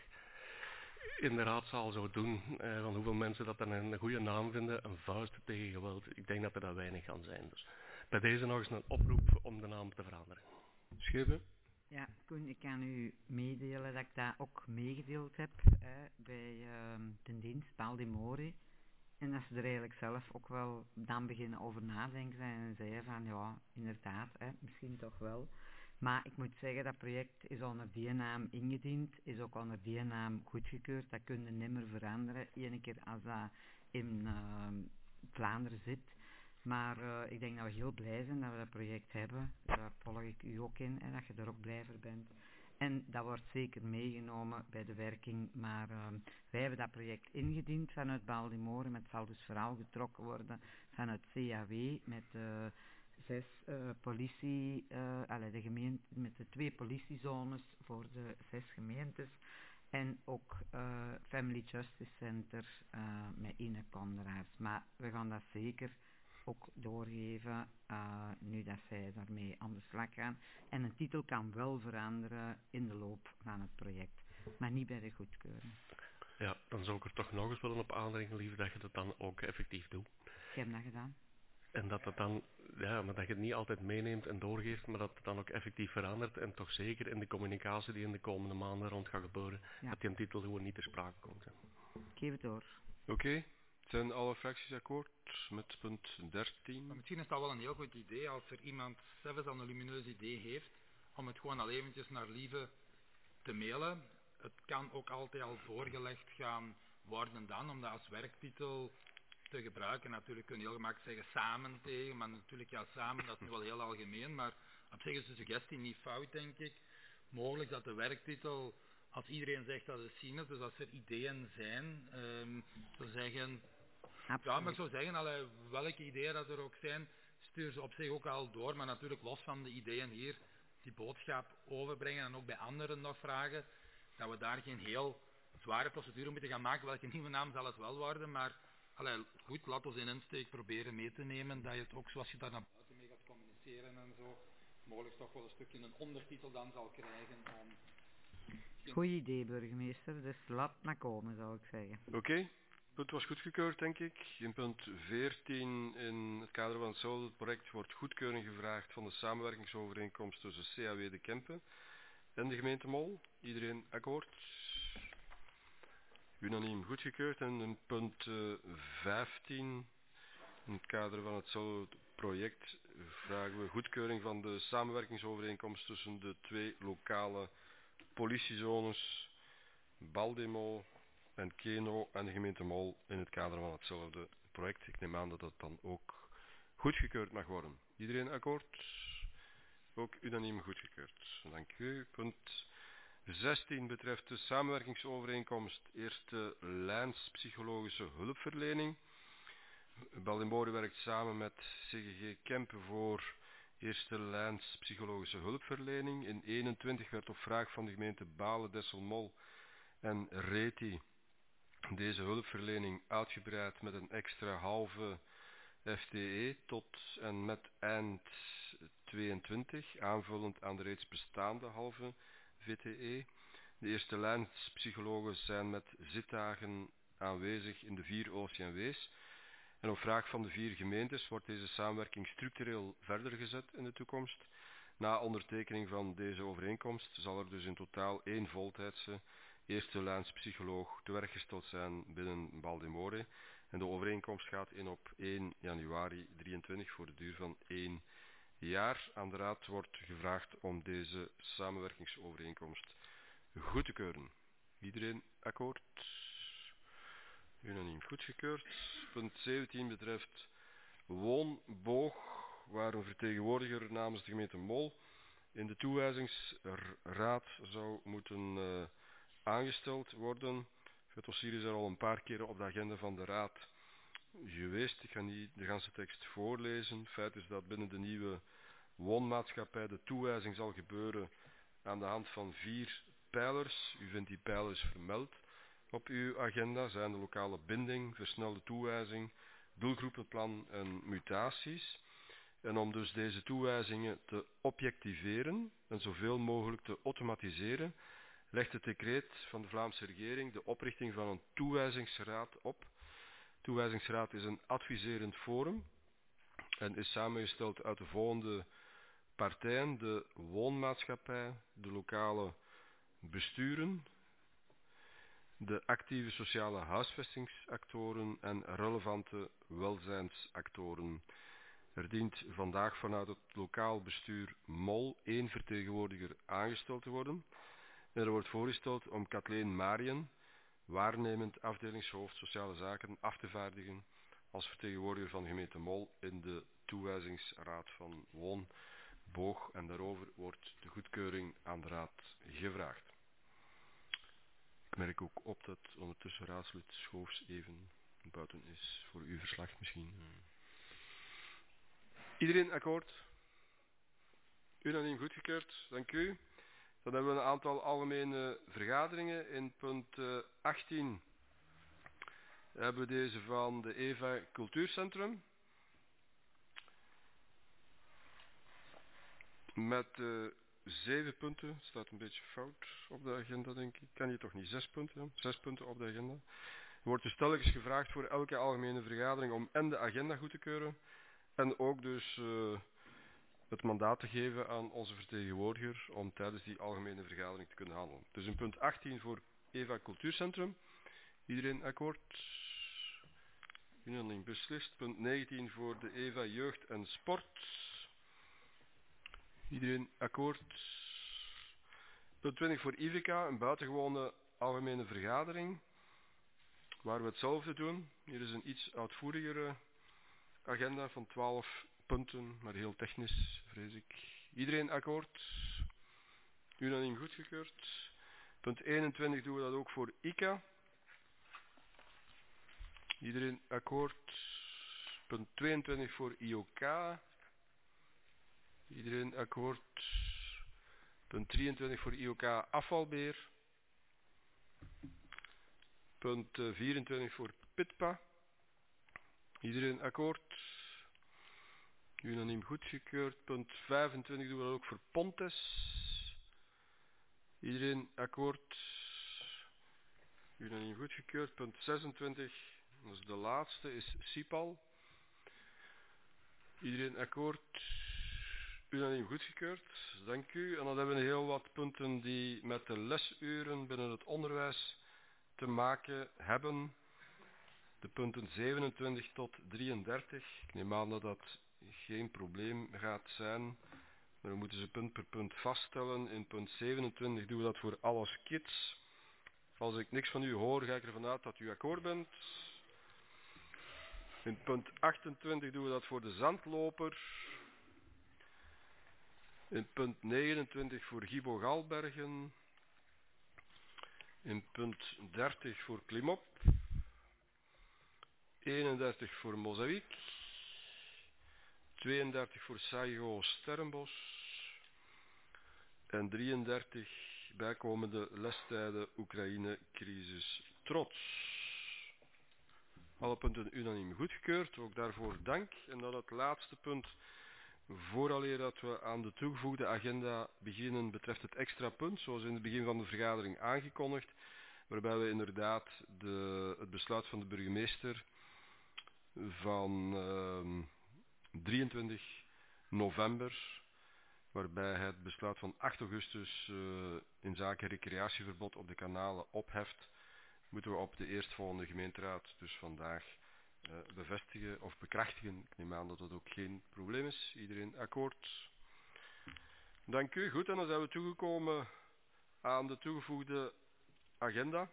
Speaker 2: in de raadzaal zou doen, van hoeveel mensen dat dan een goede naam vinden, een vuist tegen geweld. Ik denk dat er weinig gaan zijn. Dus bij deze nog eens een oproep om de naam te veranderen.
Speaker 1: Schepen?
Speaker 10: Ja, Koen, ik kan u meedelen dat ik dat ook meegedeeld heb bij de dienst Baldemore. En dat ze er eigenlijk zelf ook wel dan beginnen over nadenken zijn en zeiden van ja, inderdaad, misschien toch wel. Maar ik moet zeggen, dat project is onder die naam ingediend, is ook onder die naam goedgekeurd. Dat kun je nimmer veranderen, ene keer als dat in Vlaanderen zit. Maar ik denk dat we heel blij zijn dat we dat project hebben. Daar volg ik u ook in en dat je er ook blij voor bent. En dat wordt zeker meegenomen bij de werking, maar wij hebben dat project ingediend vanuit Baldemore, maar het zal dus vooral getrokken worden vanuit CAW met 6 politie, de gemeente, met de 2 politiezones voor de 6 gemeentes en ook Family Justice Center met Ine Konrads. Maar we gaan dat zeker ook doorgeven, nu dat zij daarmee aan de slag gaan. En een titel kan wel veranderen in de loop van het project, maar niet bij de goedkeuring.
Speaker 2: Ja, dan zou ik er toch nog eens willen op aandringen, liever dat je dat dan ook effectief doet.
Speaker 10: Ik heb dat gedaan.
Speaker 2: En dat het dan, ja, maar dat je het niet altijd meeneemt en doorgeeft, maar dat het dan ook effectief verandert en toch zeker in de communicatie die in de komende maanden rond gaat gebeuren, dat die titel gewoon niet ter sprake komt. Hè.
Speaker 10: Ik geef het door.
Speaker 1: Oké. Zijn alle fracties akkoord met punt 13?
Speaker 5: Maar misschien is dat wel een heel goed idee als er iemand zelfs al een lumineus idee heeft, om het gewoon al eventjes naar Lieve te mailen. Het kan ook altijd al voorgelegd gaan worden dan, om dat als werktitel te gebruiken. Natuurlijk kun je heel gemakkelijk zeggen samen tegen, maar natuurlijk ja, samen, dat is nu wel heel algemeen, maar op zich is de suggestie niet fout, denk ik. Mogelijk dat de werktitel, als iedereen zegt dat het zien is, dus als er ideeën zijn, te zeggen, ja, maar ik zou zeggen, welke ideeën dat er ook zijn, stuur ze op zich ook al door, maar natuurlijk los van de ideeën hier, die boodschap overbrengen en ook bij anderen nog vragen, dat we daar geen heel zware procedure moeten gaan maken. Welke nieuwe naam zal het wel worden, maar goed, laten we in insteek proberen mee te nemen, dat je het ook zoals je daar naar buiten mee gaat communiceren en zo, mogelijk toch wel een stukje een ondertitel dan zal krijgen.
Speaker 10: Goeie idee, burgemeester, dus laat maar komen, zou ik zeggen.
Speaker 1: Oké. Het was goedgekeurd, denk ik. In punt 14 in het kader van hetzelfde project wordt goedkeuring gevraagd van de samenwerkingsovereenkomst tussen CAW De Kempen en de gemeente Mol. Iedereen akkoord? Unaniem goedgekeurd. En in punt 15 in het kader van hetzelfde project vragen we goedkeuring van de samenwerkingsovereenkomst tussen de 2 lokale politiezones Baldemo en Keno en de gemeente Mol in het kader van hetzelfde project. Ik neem aan dat dat dan ook goedgekeurd mag worden. Iedereen akkoord? Ook unaniem goedgekeurd. Dank u. Punt 16 betreft de samenwerkingsovereenkomst eerste lijns psychologische hulpverlening. Baldemore werkt samen met CGG Kempen voor eerste lijns psychologische hulpverlening. In 21 werd op vraag van de gemeente Balen, Desselmol en Reti deze hulpverlening uitgebreid met een extra halve FTE tot en met eind 22, aanvullend aan de reeds bestaande halve VTE. De eerste lijnspsychologen zijn met zitdagen aanwezig in de 4 OCMW's. En op vraag van de 4 gemeentes wordt deze samenwerking structureel verder gezet in de toekomst. Na ondertekening van deze overeenkomst zal er dus in totaal 1 voltijdse eerste lijnspsycholoog te werk gesteld zijn binnen Baldemore. En de overeenkomst gaat in op 1 januari 23 voor de duur van 1 jaar. Aan de Raad wordt gevraagd om deze samenwerkingsovereenkomst goed te keuren. Iedereen akkoord? Unaniem goedgekeurd. Punt 17 betreft woonboog, waar een vertegenwoordiger namens de gemeente Mol in de toewijzingsraad zou moeten aangesteld worden. Het dossier is er al een paar keren op de agenda van de raad geweest. Ik ga niet de ganse tekst voorlezen. Het feit is dat binnen de nieuwe woonmaatschappij de toewijzing zal gebeuren aan de hand van 4 pijlers. U vindt die pijlers vermeld op uw agenda. Zijn de lokale binding, versnelde toewijzing, doelgroepenplan en mutaties. En om dus deze toewijzingen te objectiveren en zoveel mogelijk te automatiseren, legt het decreet van de Vlaamse regering de oprichting van een toewijzingsraad op. De toewijzingsraad is een adviserend forum en is samengesteld uit de volgende partijen: de woonmaatschappij, de lokale besturen, de actieve sociale huisvestingsactoren en relevante welzijnsactoren. Er dient vandaag vanuit het lokaal bestuur Mol 1 vertegenwoordiger aangesteld te worden. En er wordt voorgesteld om Kathleen Marien, waarnemend afdelingshoofd Sociale Zaken, af te vaardigen als vertegenwoordiger van de gemeente Mol in de toewijzingsraad van Woonboog. En daarover wordt de goedkeuring aan de raad gevraagd. Ik merk ook op dat ondertussen raadslid Schoofs even buiten is voor uw verslag misschien. Iedereen akkoord? Unaniem goedgekeurd, dank u. Dan hebben we een aantal algemene vergaderingen. In punt 18 hebben we deze van de EVA Cultuurcentrum. Met 7 punten. Het staat een beetje fout op de agenda, denk ik. Kan je toch niet 6 punten? 6 punten op de agenda. Er wordt dus telkens gevraagd voor elke algemene vergadering om en de agenda goed te keuren. En ook dus het mandaat te geven aan onze vertegenwoordiger om tijdens die algemene vergadering te kunnen handelen. Dus in punt 18 voor EVA Cultuurcentrum. Iedereen akkoord? Unaniem beslist. Punt 19 voor de EVA Jeugd en Sport. Iedereen akkoord? Punt 20 voor IVK, een buitengewone algemene vergadering, waar we hetzelfde doen. Hier is een iets uitvoerigere agenda van 12 punten, maar heel technisch, vrees ik. Iedereen akkoord? Unaniem goedgekeurd. Punt 21 doen we dat ook voor ICA. Iedereen akkoord? Punt 22 voor IOK. Iedereen akkoord? Punt 23 voor IOK afvalbeheer. Punt 24 voor PITPA. Iedereen akkoord? Unaniem goedgekeurd. Punt 25 doen we dat ook voor Pontes. Iedereen akkoord? Unaniem goedgekeurd. Punt 26, dat is de laatste, is CIPAL. Iedereen akkoord? Unaniem goedgekeurd. Dank u. En dan hebben we heel wat punten die met de lesuren binnen het onderwijs te maken hebben. De punten 27 tot 33. Ik neem aan dat dat geen probleem gaat zijn. Maar we moeten ze punt per punt vaststellen. In punt 27 doen we dat voor alles kids. Als ik niks van u hoor, ga ik ervan uit dat u akkoord bent. In punt 28 doen we dat voor de zandloper. In punt 29 voor Gibo Galbergen. In punt 30 voor Klimop. 31 voor Mozambique. 32 voor Saigo Sterrenbos. En 33 bijkomende lestijden Oekraïne-crisis trots. Alle punten unaniem goedgekeurd, ook daarvoor dank. En dan het laatste punt, vooraleer dat we aan de toegevoegde agenda beginnen, betreft het extra punt, zoals in het begin van de vergadering aangekondigd, waarbij we inderdaad het besluit van de burgemeester van 23 november, waarbij hij het besluit van 8 augustus in zaken recreatieverbod op de kanalen opheft, moeten we op de eerstvolgende gemeenteraad dus vandaag bevestigen of bekrachtigen. Ik neem aan dat dat ook geen probleem is. Iedereen akkoord? Dank u. Goed, en dan zijn we toegekomen aan de toegevoegde agenda.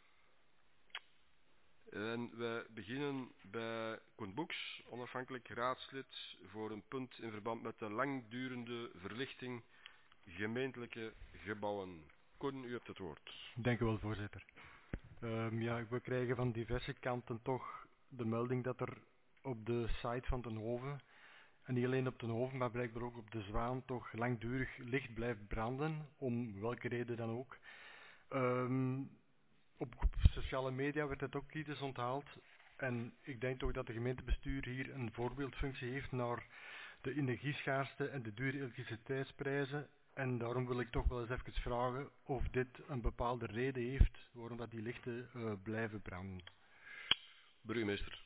Speaker 1: En wij beginnen bij Koen Boeks, onafhankelijk raadslid, voor een punt in verband met de langdurende verlichting gemeentelijke gebouwen. Koen, u hebt het woord.
Speaker 11: Dank u wel, voorzitter. We krijgen van diverse kanten toch de melding dat er op de site van Den Hoven, en niet alleen op Den Hoven, maar blijkbaar ook op de Zwaan, toch langdurig licht blijft branden, om welke reden dan ook. Op sociale media werd het ook iets onthaald. En ik denk toch dat de gemeentebestuur hier een voorbeeldfunctie heeft naar de energieschaarste en de dure elektriciteitsprijzen. En daarom wil ik toch wel eens even vragen of dit een bepaalde reden heeft waarom dat die lichten blijven branden.
Speaker 1: Burgemeester.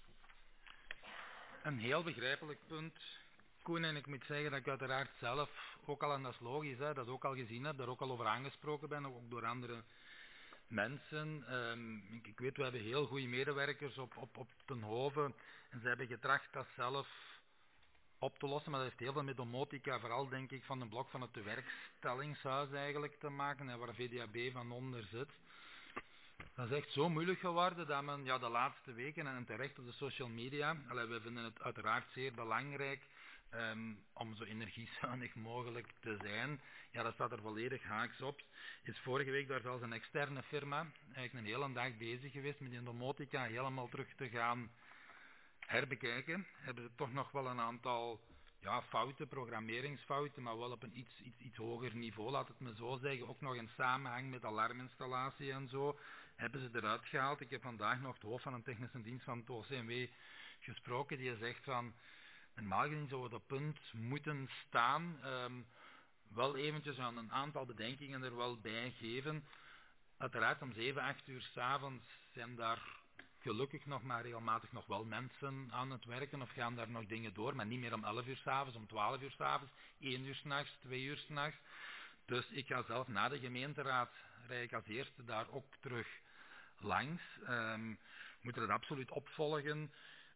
Speaker 5: Een heel begrijpelijk punt, Koen, en ik moet zeggen dat ik uiteraard zelf ook al, en dat is logisch, dat ook al gezien heb, daar ook al over aangesproken ben, ook door andere mensen. Ik weet, we hebben heel goede medewerkers op Den Hoven en ze hebben getracht dat zelf op te lossen, maar dat heeft heel veel met domotica, vooral denk ik van een blok van het tewerkstellingshuis eigenlijk te maken, waar VDAB van onder zit. Dat is echt zo moeilijk geworden dat men de laatste weken, en terecht op de social media, we vinden het uiteraard zeer belangrijk om zo energiezuinig mogelijk te zijn. Ja, dat staat er volledig haaks op. Is vorige week daar zelfs een externe firma eigenlijk een hele dag bezig geweest met die domotica helemaal terug te gaan herbekijken. Hebben ze toch nog wel een aantal fouten, programmeringsfouten, maar wel op een iets hoger niveau, laat het me zo zeggen. Ook nog in samenhang met alarminstallatie en zo hebben ze eruit gehaald. Ik heb vandaag nog het hoofd van een technische dienst van het OCMW gesproken, die zegt van normaal gezien zou dat punt moeten staan. Wel eventjes aan een aantal bedenkingen er wel bij geven. Uiteraard om 7, 8 uur 's avonds zijn daar gelukkig nog maar regelmatig nog wel mensen aan het werken of gaan daar nog dingen door, maar niet meer om 11 uur 's avonds, om 12 uur 's avonds, 1 uur 's nachts, 2 uur 's nachts. Dus ik ga zelf na de gemeenteraad, rijd ik als eerste daar ook terug langs. Moeten het absoluut opvolgen.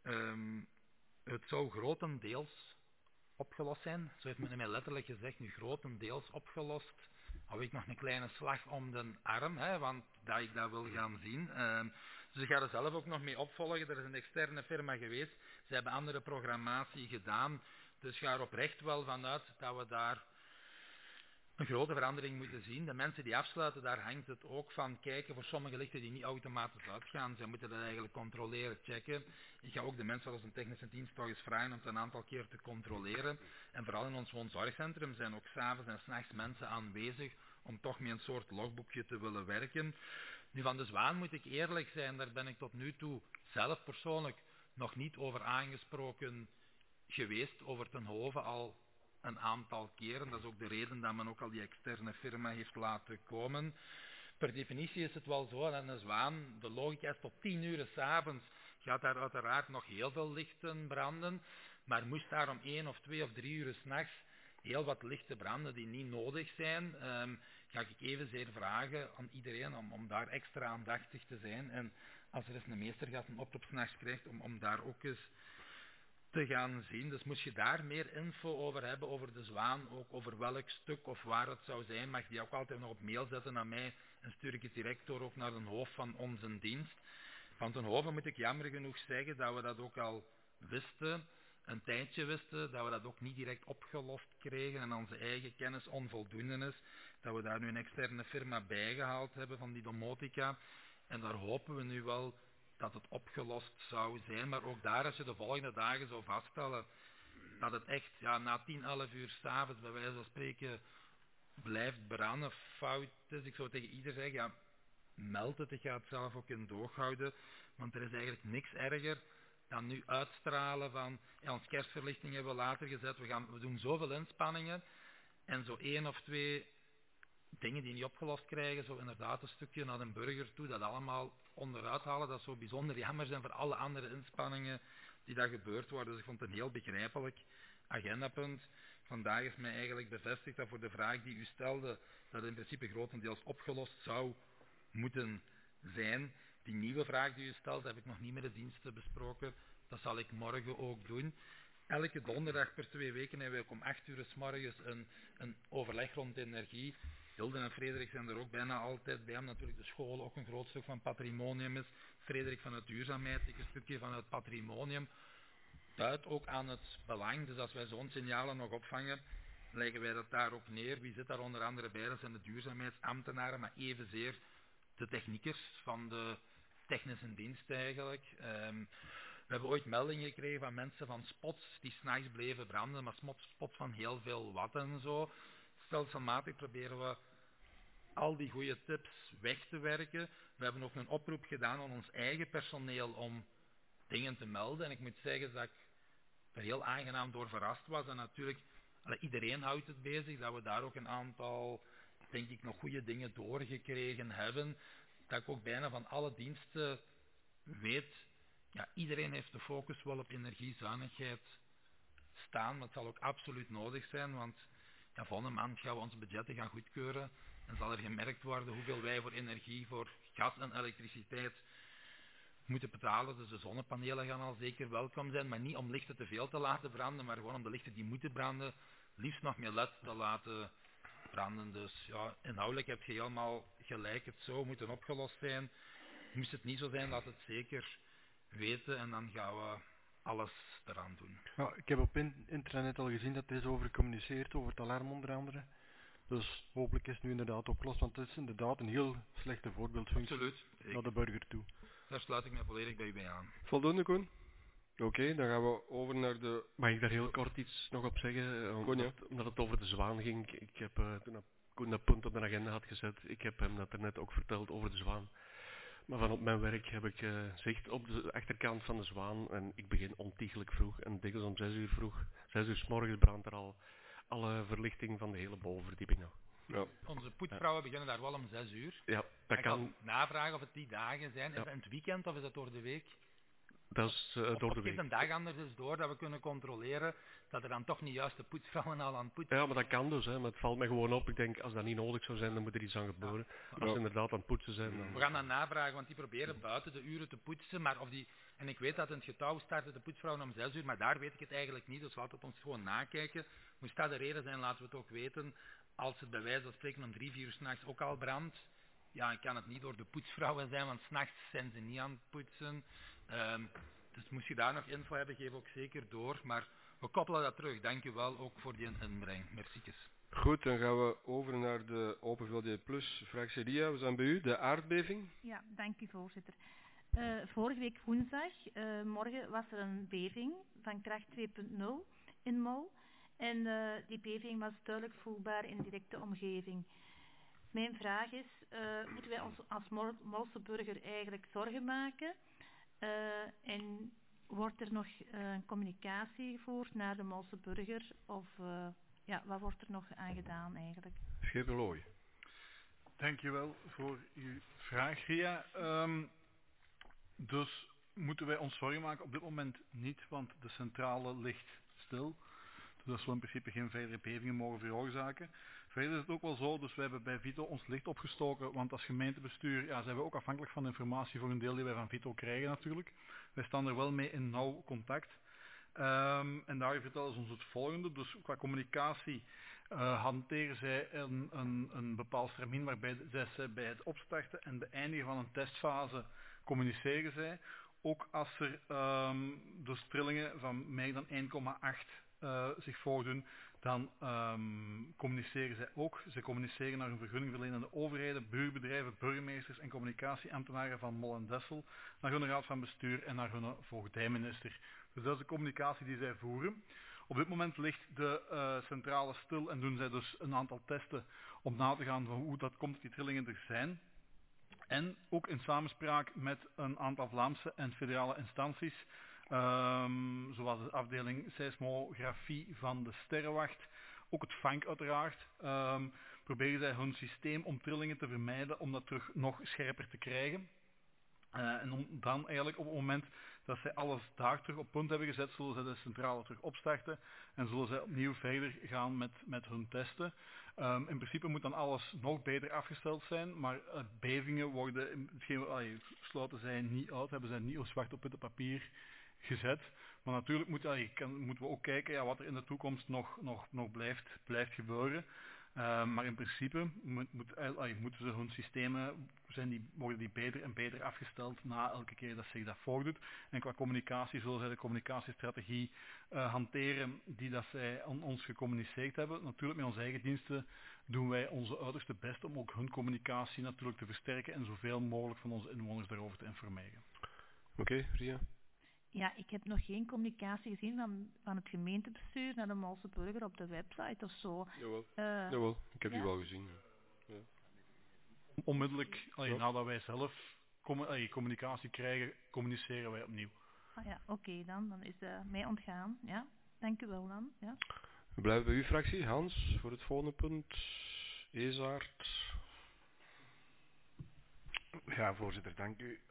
Speaker 5: Het zou grotendeels opgelost zijn. Zo heeft men mij letterlijk gezegd, nu grotendeels opgelost. Hou ik nog een kleine slag om de arm, want dat ik dat wil gaan zien. Dus ik ga er zelf ook nog mee opvolgen. Er is een externe firma geweest. Ze hebben andere programmatie gedaan. Dus ik ga er oprecht wel vanuit dat we daar een grote verandering moeten zien. De mensen die afsluiten, daar hangt het ook van kijken voor sommige lichten die niet automatisch uitgaan. Zij moeten dat eigenlijk controleren, checken. Ik ga ook de mensen zoals een technische dienst toch eens vragen om het een aantal keer te controleren. En vooral in ons woonzorgcentrum zijn ook 's avonds en 's nachts mensen aanwezig om toch met een soort logboekje te willen werken. Nu, van de Zwaan moet ik eerlijk zijn, daar ben ik tot nu toe zelf persoonlijk nog niet over aangesproken geweest, over Den Hoven al een aantal keren. Dat is ook de reden dat men ook al die externe firma heeft laten komen. Per definitie is het wel zo dat een Zwaan, de logica is tot 10 uur 's avonds, gaat daar uiteraard nog heel veel lichten branden, maar moest daar om 1 of 2 of 3 uur 's nachts heel wat lichten branden die niet nodig zijn, ga ik evenzeer vragen aan iedereen om daar extra aandachtig te zijn. En als er eens een meestergast een oproep 's nachts krijgt, om daar ook eens te gaan zien. Dus moest je daar meer info over hebben, over de Zwaan, ook over welk stuk of waar het zou zijn, mag je die ook altijd nog op mail zetten naar mij en stuur ik het direct door ook naar de hoofd van onze dienst. Van Den Hoven moet ik jammer genoeg zeggen dat we dat ook al wisten. een tijdje wisten, dat we dat ook niet direct opgelost kregen en onze eigen kennis onvoldoende is, dat we daar nu een externe firma bijgehaald hebben van die domotica. En daar hopen we nu wel dat het opgelost zou zijn. Maar ook daar, als je de volgende dagen zou vaststellen dat het echt na 10, 11 uur 's avonds bij wijze van spreken blijft branden, fout is. Ik zou tegen ieder zeggen, meld het, ik ga het zelf ook in doog houden. Want er is eigenlijk niks erger dan nu uitstralen van, ons kerstverlichting hebben we later gezet, we doen zoveel inspanningen en zo 1 of 2 dingen die niet opgelost krijgen, zo inderdaad een stukje naar de burger toe, dat allemaal onderuit halen, dat zou bijzonder jammer zijn voor alle andere inspanningen die daar gebeurd worden. Dus ik vond het een heel begrijpelijk agendapunt. Vandaag is mij eigenlijk bevestigd dat voor de vraag die u stelde, dat in principe grotendeels opgelost zou moeten zijn. Die nieuwe vraag die u stelt, heb ik nog niet met de diensten besproken. Dat zal ik morgen ook doen. Elke donderdag per 2 weken hebben we ook om 8 uur 's morgens een overleg rond energie. Hilde en Frederik zijn er ook bijna altijd bij. Natuurlijk de school ook een groot stuk van patrimonium is. Frederik van het duurzaamheid, ik een stukje van het patrimonium. Duidt ook aan het belang. Dus als wij zo'n signalen nog opvangen, leggen wij dat daar ook neer. Wie zit daar onder andere bij? Dat zijn de duurzaamheidsambtenaren, maar evenzeer de techniekers van de technische dienst eigenlijk. We hebben ooit meldingen gekregen van mensen van spots die 's nachts bleven branden, maar spots van heel veel watt en zo. Stelselmatig proberen we al die goede tips weg te werken. We hebben ook een oproep gedaan aan ons eigen personeel om dingen te melden. En ik moet zeggen dat ik er heel aangenaam door verrast was. En natuurlijk, iedereen houdt het bezig, dat we daar ook een aantal, denk ik, nog goede dingen doorgekregen hebben. Dat ik ook bijna van alle diensten weet, iedereen heeft de focus wel op energiezuinigheid staan. Maar het zal ook absoluut nodig zijn, want volgende maand gaan we onze budgetten gaan goedkeuren. En zal er gemerkt worden hoeveel wij voor energie, voor gas en elektriciteit moeten betalen. Dus de zonnepanelen gaan al zeker welkom zijn, maar niet om lichten te veel te laten branden, maar gewoon om de lichten die moeten branden, liefst nog meer LED te laten branden. Dus inhoudelijk heb je helemaal gelijk, het zou moeten opgelost zijn. Moest het niet zo zijn, laat het zeker weten en dan gaan we alles eraan doen.
Speaker 11: Ja, ik heb op internet al gezien dat er is over gecommuniceerd, over het alarm onder andere. Dus hopelijk is het nu inderdaad opgelost, want het is inderdaad een heel slechte voorbeeldfunctie naar de burger toe.
Speaker 5: Daar sluit ik mij volledig bij u bij aan.
Speaker 1: Voldoende, Koen? Oké, dan gaan we over naar de...
Speaker 2: Mag ik daar heel kort iets nog op zeggen? Omdat het over de zwaan ging. Ik heb, toen Koen dat punt op de agenda had gezet, ik heb hem dat er net ook verteld over de zwaan. Maar van op mijn werk heb ik zicht op de achterkant van de zwaan en ik begin ontiegelijk vroeg en dikwijls om 6 uur vroeg. 6 uur 's morgens brandt er al alle verlichting van de hele bovenverdieping nog.
Speaker 1: Ja.
Speaker 5: Onze poetsvrouwen beginnen daar wel om 6 uur.
Speaker 2: Ja, dat kan.
Speaker 5: Ik ga navragen of het die dagen zijn. Is het in het weekend of is het door de week?
Speaker 2: Dat is door de week.
Speaker 5: Of een dag anders is door dat we kunnen controleren dat er dan toch niet juist de poetsvrouwen al aan het poetsen.
Speaker 2: Ja, maar dat kan dus, hè. Maar het valt mij gewoon op. Ik denk, als dat niet nodig zou zijn, dan moet er iets aan gebeuren. Als ze inderdaad aan het poetsen zijn. Dan...
Speaker 5: We gaan dat navragen, want die proberen buiten de uren te poetsen. Maar of die... En ik weet dat in het getouw starten de poetsvrouwen om 6 uur, maar daar weet ik het eigenlijk niet. Dus laat het ons gewoon nakijken. Moest dat de reden zijn, laten we het ook weten. Als het bij wijze van spreken om 3, 4 uur 's nachts ook al brandt, kan het niet door de poetsvrouwen zijn, want 's nachts zijn ze niet aan het poetsen. Dus moest je daar nog info hebben, geef ook zeker door. Maar we koppelen dat terug. Dank u wel ook voor die inbreng. Merciekes.
Speaker 1: Goed, dan gaan we over naar de Open VLD Plus fractie Ria. We zijn bij u, de aardbeving.
Speaker 12: Ja, dank u voorzitter. Vorige week woensdag, morgen, was er een beving van kracht 2.0 in Mol. En die beving was duidelijk voelbaar in de directe omgeving. Mijn vraag is, moeten wij ons als Molse burger eigenlijk zorgen maken? En wordt er nog communicatie gevoerd naar de Molse burger? Of wat wordt er nog aan gedaan eigenlijk?
Speaker 1: Scheperlooy.
Speaker 7: Dankjewel voor uw vraag, Ria. Dus moeten wij ons zorgen maken? Op dit moment niet, want de centrale ligt stil. Dus dat zal in principe geen verdere bevingen mogen veroorzaken. Verder is het ook wel zo, dus wij hebben bij Vito ons licht opgestoken, want als gemeentebestuur zijn we ook afhankelijk van de informatie voor een deel die wij van Vito krijgen natuurlijk. Wij staan er wel mee in nauw contact. En daar vertellen ze ons het volgende, dus qua communicatie hanteren zij een bepaald termijn waarbij zij bij het opstarten en beëindigen van een testfase communiceren zij.
Speaker 13: ook als er dus trillingen van meer dan 1,8 zich voordoen, dan communiceren zij ook. Ze communiceren naar hun vergunningverlenende overheden, buurbedrijven, burgemeesters en communicatieambtenaren van Mol en Dessel, naar hun raad van bestuur en naar hun voogdijminister. Dus dat is de communicatie die zij voeren. Op dit moment ligt de centrale stil en doen zij dus een aantal testen om na te gaan van hoe dat komt dat die trillingen er zijn. En ook in samenspraak met een aantal Vlaamse en federale instanties, zoals de afdeling seismografie van de Sterrenwacht, ook het FANK uiteraard, proberen zij hun systeem om trillingen te vermijden, om dat terug nog scherper te krijgen. En om dan eigenlijk op het moment dat zij alles daar terug op punt hebben gezet, zullen zij de centrale terug opstarten en zullen zij opnieuw verder gaan met hun testen. In principe moet dan alles nog beter afgesteld zijn, maar bevingen worden, sluiten zij niet uit, hebben zij niet op zwart op witte papier gezet. Maar natuurlijk moeten we ook kijken wat er in de toekomst nog blijft gebeuren. Maar in principe moeten ze hun systemen, worden die beter en beter afgesteld na elke keer dat zich dat voordoet. En qua communicatie zullen zij de communicatiestrategie hanteren die dat zij aan ons gecommuniceerd hebben. Natuurlijk met onze eigen diensten doen wij onze uiterste best om ook hun communicatie natuurlijk te versterken en zoveel mogelijk van onze inwoners daarover te informeren.
Speaker 1: Oké, Ria?
Speaker 12: Ja, ik heb nog geen communicatie gezien van het gemeentebestuur naar de Molse burger op de website of zo.
Speaker 1: Jawel, ik heb die wel gezien. Ja.
Speaker 13: Onmiddellijk, nadat wij zelf communicatie krijgen, communiceren wij opnieuw.
Speaker 12: Ah ja, oké, dan is mij ontgaan. Ja, dank u wel dan. Ja.
Speaker 1: We blijven bij uw fractie. Hans, voor het volgende punt. Ezaert.
Speaker 6: Ja, voorzitter, dank u.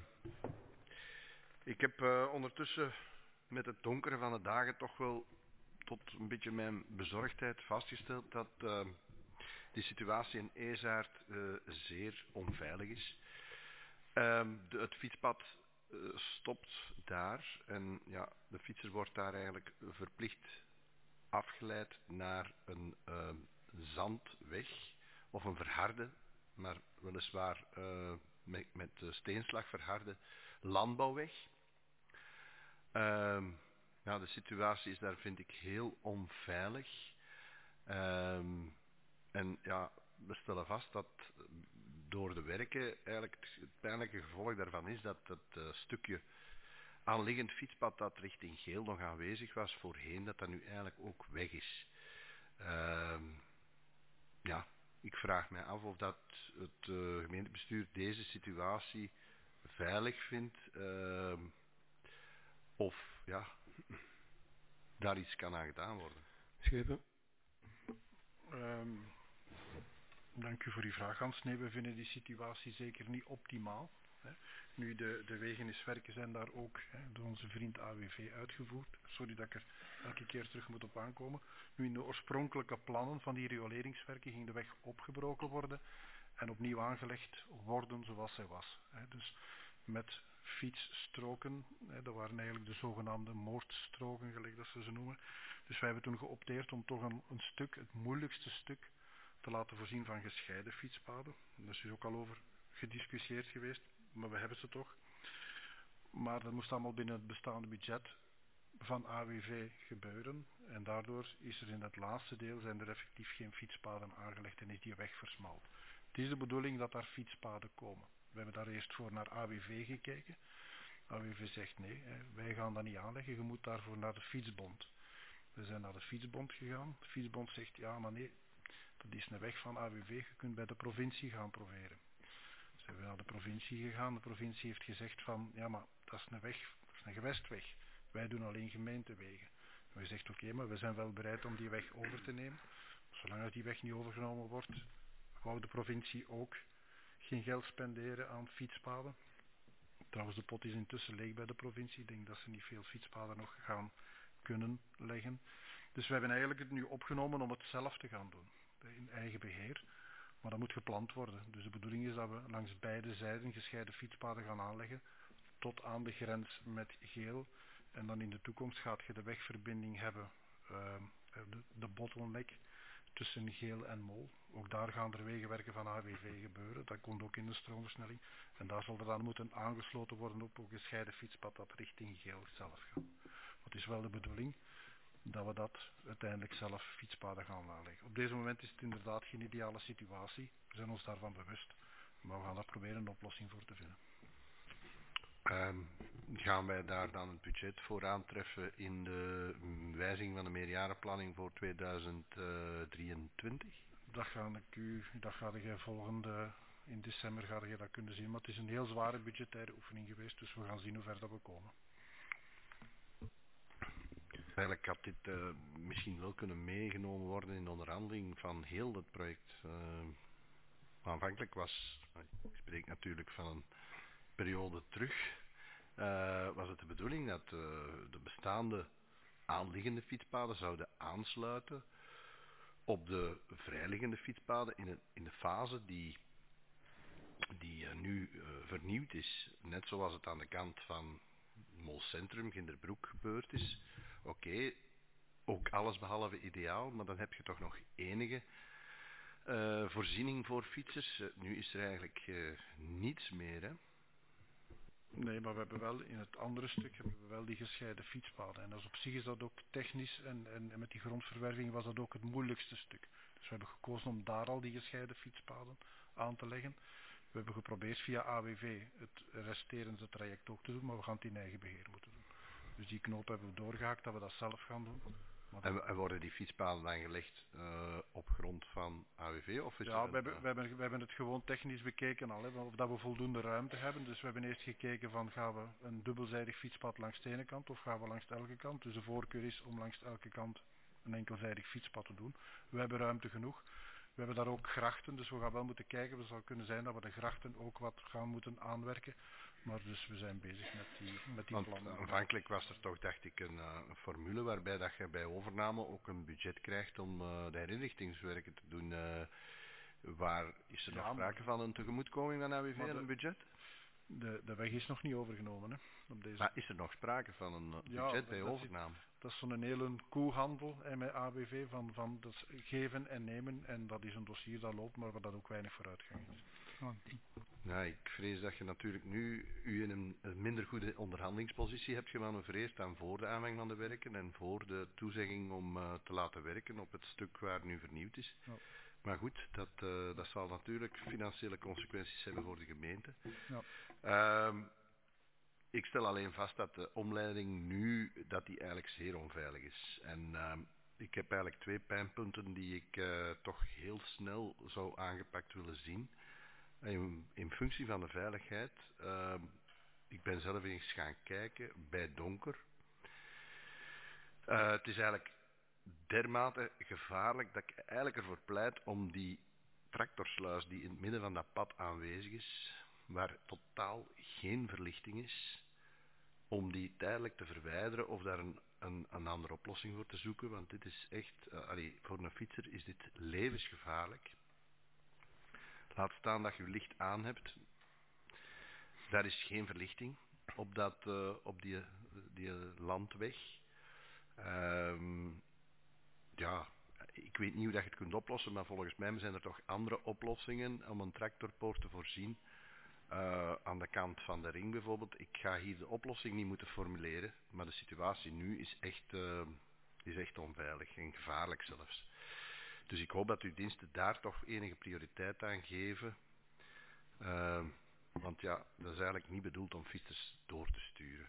Speaker 6: Ik heb ondertussen met het donkere van de dagen toch wel tot een beetje mijn bezorgdheid vastgesteld dat die situatie in Ezaert zeer onveilig is. Het fietspad stopt daar en ja, de fietser wordt daar eigenlijk verplicht afgeleid naar een zandweg of een verharde, maar weliswaar met steenslag verharde landbouwweg. Ja, de situatie is daar, vind ik, heel onveilig. En ja, we stellen vast dat door de werken eigenlijk het pijnlijke gevolg daarvan is dat het stukje aanliggend fietspad dat richting Geel nog aanwezig was voorheen, dat nu eigenlijk ook weg is. Ja, ik vraag mij af of dat het gemeentebestuur deze situatie veilig vindt of ja, daar iets kan aan gedaan worden.
Speaker 1: Schepen?
Speaker 7: Dank u voor uw vraag, Hans. Nee, we vinden die situatie zeker niet optimaal. Nu, de wegen in Sverke zijn daar ook door onze vriend AWV uitgevoerd. Sorry dat ik er elke keer terug moet op aankomen. Nu, in de oorspronkelijke plannen van die rioleringswerken ging de weg opgebroken worden en opnieuw aangelegd worden zoals zij was. Dus met fietsstroken, dat waren eigenlijk de zogenaamde moordstroken, gelijk dat ze noemen. Dus wij hebben toen geopteerd om toch een stuk, het moeilijkste stuk, te laten voorzien van gescheiden fietspaden. Daar is ook al over gediscussieerd geweest, maar we hebben ze toch. Maar dat moest allemaal binnen het bestaande budget van AWV gebeuren. En daardoor is er in het laatste deel zijn er effectief geen fietspaden aangelegd en is die weg versmalt. Het is de bedoeling dat daar fietspaden komen. We hebben daar eerst voor naar AWV gekeken. AWV zegt nee, wij gaan dat niet aanleggen, je moet daarvoor naar de fietsbond. We zijn naar de fietsbond gegaan. De fietsbond zegt ja, maar nee, dat is een weg van AWV, je kunt bij de provincie gaan proberen. Dus zijn we naar de provincie gegaan. De provincie heeft gezegd van ja, maar dat is een weg, dat is een gewestweg. Wij doen alleen gemeentewegen. En we zegt oké, maar we zijn wel bereid om die weg over te nemen. Zolang die weg niet overgenomen wordt, wou de provincie ook geen geld spenderen aan fietspaden. Trouwens, de pot is intussen leeg bij de provincie. Ik denk dat ze niet veel fietspaden nog gaan kunnen leggen. Dus we hebben eigenlijk het nu opgenomen om het zelf te gaan doen. In eigen beheer. Maar dat moet gepland worden. Dus de bedoeling is dat we langs beide zijden gescheiden fietspaden gaan aanleggen. Tot aan de grens met Geel. En dan in de toekomst gaat je de wegverbinding hebben. De bottleneck tussen Geel en Mol. Ook daar gaan er wegenwerken van AWV gebeuren. Dat komt ook in de stroomversnelling. En daar zal er dan moeten aangesloten worden op een gescheiden fietspad dat richting Geel zelf gaat. Het is wel de bedoeling dat we dat uiteindelijk zelf fietspaden gaan aanleggen. Op deze moment is het inderdaad geen ideale situatie. We zijn ons daarvan bewust. Maar we gaan daar proberen een oplossing voor te vinden.
Speaker 6: Gaan wij daar dan het budget voor aantreffen in de wijziging van de meerjarenplanning voor 2023?
Speaker 7: Dat ga je volgende, in december ga je dat kunnen zien. Maar het is een heel zware budgettaire oefening geweest, dus we gaan zien hoe ver dat we komen.
Speaker 6: Eigenlijk had dit misschien wel kunnen meegenomen worden in de onderhandeling van heel het project. Aanvankelijk was, ik spreek natuurlijk van een periode terug, was het de bedoeling dat de bestaande aanliggende fietspaden zouden aansluiten op de vrijliggende fietspaden in de fase die nu vernieuwd is. Net zoals het aan de kant van Molcentrum, Ginderbroek gebeurd is. Oké, ook alles behalve ideaal, maar dan heb je toch nog enige voorziening voor fietsers. Nu is er eigenlijk niets meer, hè?
Speaker 7: Nee, maar we hebben wel in het andere stuk hebben we wel die gescheiden fietspaden. En dus op zich is dat ook technisch en met die grondverwerving was dat ook het moeilijkste stuk. Dus we hebben gekozen om daar al die gescheiden fietspaden aan te leggen. We hebben geprobeerd via AWV het resterende traject ook te doen, maar we gaan het in eigen beheer moeten doen. Dus die knoop hebben we doorgehaakt dat we dat zelf gaan doen.
Speaker 6: En worden die fietspaden dan gelegd op grond van AWV? Of is
Speaker 7: ja, we hebben het gewoon technisch bekeken al, hè, of dat we voldoende ruimte hebben. Dus we hebben eerst gekeken van gaan we een dubbelzijdig fietspad langs de ene kant of gaan we langs elke kant. Dus de voorkeur is om langs elke kant een enkelzijdig fietspad te doen. We hebben ruimte genoeg. We hebben daar ook grachten, dus we gaan wel moeten kijken. Het zou kunnen zijn dat we de grachten ook wat gaan moeten aanwerken. Maar dus we zijn bezig met die plannen.
Speaker 6: Aanvankelijk was er toch, dacht ik, een formule waarbij dat je bij overname ook een budget krijgt om de herinrichtingswerken te doen. Waar is er nog sprake van een tegemoetkoming van AWV en een budget?
Speaker 7: De weg is nog niet overgenomen. Hè, op deze.
Speaker 6: Maar is er nog sprake van een budget bij overname?
Speaker 7: Dat is zo'n hele koehandel met AWV van dat geven en nemen. En dat is een dossier dat loopt, maar waar dat ook weinig vooruitgang is.
Speaker 6: Ja, ik vrees dat je natuurlijk nu u in een minder goede onderhandelingspositie hebt gemanoeuvreerd dan voor de aanvang van de werken en voor de toezegging om te laten werken op het stuk waar nu vernieuwd is. Ja. Maar goed, dat zal natuurlijk financiële consequenties hebben voor de gemeente. Ja. Ik stel alleen vast dat de omleiding nu dat die eigenlijk zeer onveilig is. En ik heb eigenlijk 2 pijnpunten die ik toch heel snel zou aangepakt willen zien. In functie van de veiligheid, ik ben zelf eens gaan kijken bij donker. Het is eigenlijk dermate gevaarlijk dat ik eigenlijk ervoor pleit om die tractorsluis die in het midden van dat pad aanwezig is, waar totaal geen verlichting is, om die tijdelijk te verwijderen of daar een andere oplossing voor te zoeken. Want dit is echt, voor een fietser is dit levensgevaarlijk. Laat staan dat je licht aan hebt. Daar is geen verlichting op die landweg. Ja, ik weet niet hoe dat je het kunt oplossen, maar volgens mij zijn er toch andere oplossingen om een tractorpoort te voorzien. Aan de kant van de ring bijvoorbeeld. Ik ga hier de oplossing niet moeten formuleren, maar de situatie nu is echt onveilig en gevaarlijk zelfs. Dus ik hoop dat uw diensten daar toch enige prioriteit aan geven. Want ja, dat is eigenlijk niet bedoeld om fietsers door te sturen.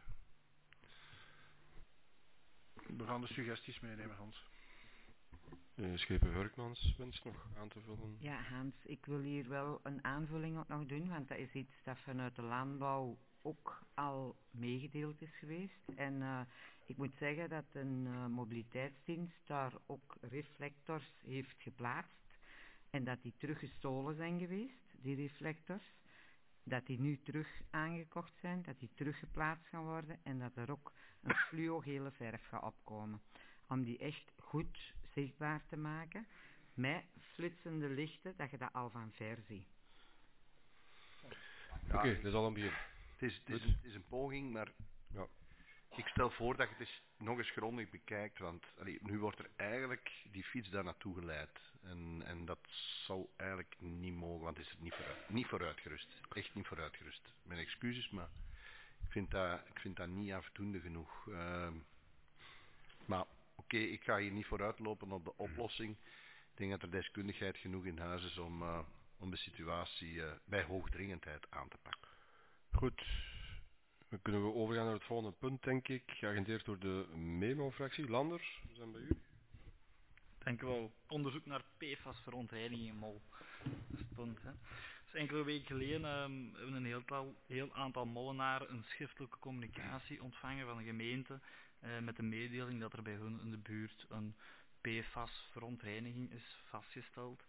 Speaker 7: We gaan de suggesties meenemen, Hans.
Speaker 1: Schepen Hurkmans wenst nog aan te vullen.
Speaker 10: Ja, Hans, ik wil hier wel een aanvulling ook nog doen, want dat is iets dat vanuit de landbouw ook al meegedeeld is geweest. En ik moet zeggen dat een mobiliteitsdienst daar ook reflectors heeft geplaatst en dat die teruggestolen zijn geweest, die reflectors. Dat die nu terug aangekocht zijn, dat die teruggeplaatst gaan worden en dat er ook een fluogele verf gaat opkomen. Om die echt goed zichtbaar te maken met flitsende lichten, dat je dat al van ver ziet.
Speaker 1: Ja, oké, dat is al een bier.
Speaker 6: Het is een poging, maar ja, Ik stel voor dat je het eens nog eens grondig bekijkt, want nu wordt er eigenlijk die fiets daar naartoe geleid. En dat zou eigenlijk niet mogen, want het is niet vooruitgerust. Echt niet vooruitgerust. Mijn excuses, maar ik vind dat niet afdoende genoeg. Maar oké, ik ga hier niet vooruitlopen op de oplossing. Ik denk dat er deskundigheid genoeg in huis is om de situatie bij hoogdringendheid aan te pakken.
Speaker 1: Goed. Dan kunnen we overgaan naar het volgende punt, denk ik. Geagendeerd door de Memo-fractie. Landers, we zijn bij u.
Speaker 13: Dank u wel. Onderzoek naar PFAS-verontreiniging in Mol. Dat is het punt. Hè. Dus enkele weken geleden hebben een heel aantal mollenaren een schriftelijke communicatie ontvangen van de gemeente met de mededeling dat er bij hun in de buurt een PFAS-verontreiniging is vastgesteld.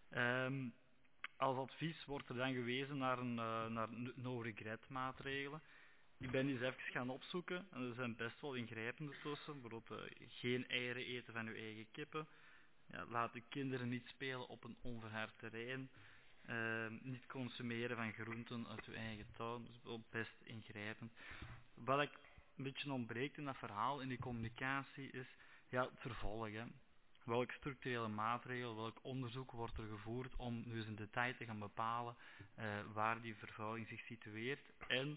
Speaker 13: Als advies wordt er dan gewezen naar no-regret maatregelen. Ik ben die eens even gaan opzoeken en er zijn best wel ingrijpende tussen. Bijvoorbeeld geen eieren eten van uw eigen kippen. Ja, laat uw kinderen niet spelen op een onverhard terrein. Niet consumeren van groenten uit uw eigen tuin. Dat is wel best ingrijpend. Wat ik een beetje ontbreekt in dat verhaal, in die communicatie, is het vervolg. Hè. Welke structurele maatregelen, welk onderzoek wordt er gevoerd om nu eens in detail te gaan bepalen waar die vervuiling zich situeert en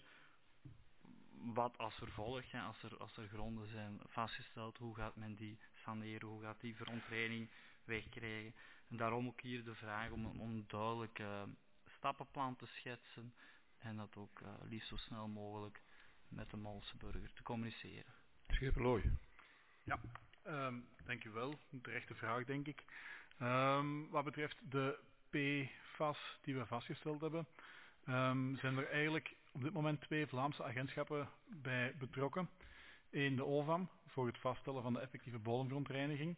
Speaker 13: wat als vervolg, als er gronden zijn vastgesteld, hoe gaat men die saneren, hoe gaat die verontreiniging wegkrijgen. En daarom ook hier de vraag om een duidelijk stappenplan te schetsen en dat ook liefst zo snel mogelijk met de Molse burger te communiceren.
Speaker 1: Schepenlooy.
Speaker 13: Ja, dank u wel. Een terechte vraag, denk ik. Wat betreft de PFAS die we vastgesteld hebben, zijn er eigenlijk op dit moment 2 Vlaamse agentschappen bij betrokken. Eén de OVAM, voor het vaststellen van de effectieve bodemverontreiniging.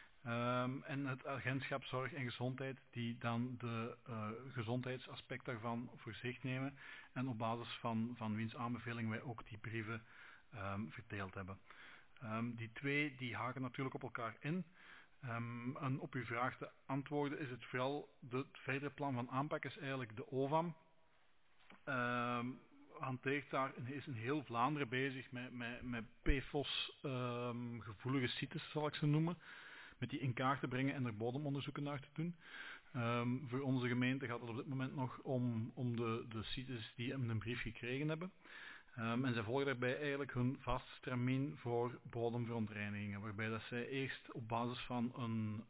Speaker 13: En het agentschap Zorg en Gezondheid, die dan de gezondheidsaspect daarvan voor zich nemen. En op basis van wiens aanbeveling wij ook die brieven verdeeld hebben. Die 2 die haken natuurlijk op elkaar in. En op uw vraag te antwoorden is het vooral het verdere plan van aanpak is eigenlijk de OVAM. Hanteert daar, is in heel Vlaanderen bezig met PFOS gevoelige sites, zal ik ze noemen. Met die in kaart te brengen en er bodemonderzoeken naar te doen. Voor onze gemeente gaat het op dit moment nog om de sites die een brief gekregen hebben. En zij volgen daarbij eigenlijk hun vast termijn voor bodemverontreinigingen, waarbij dat zij eerst op basis van een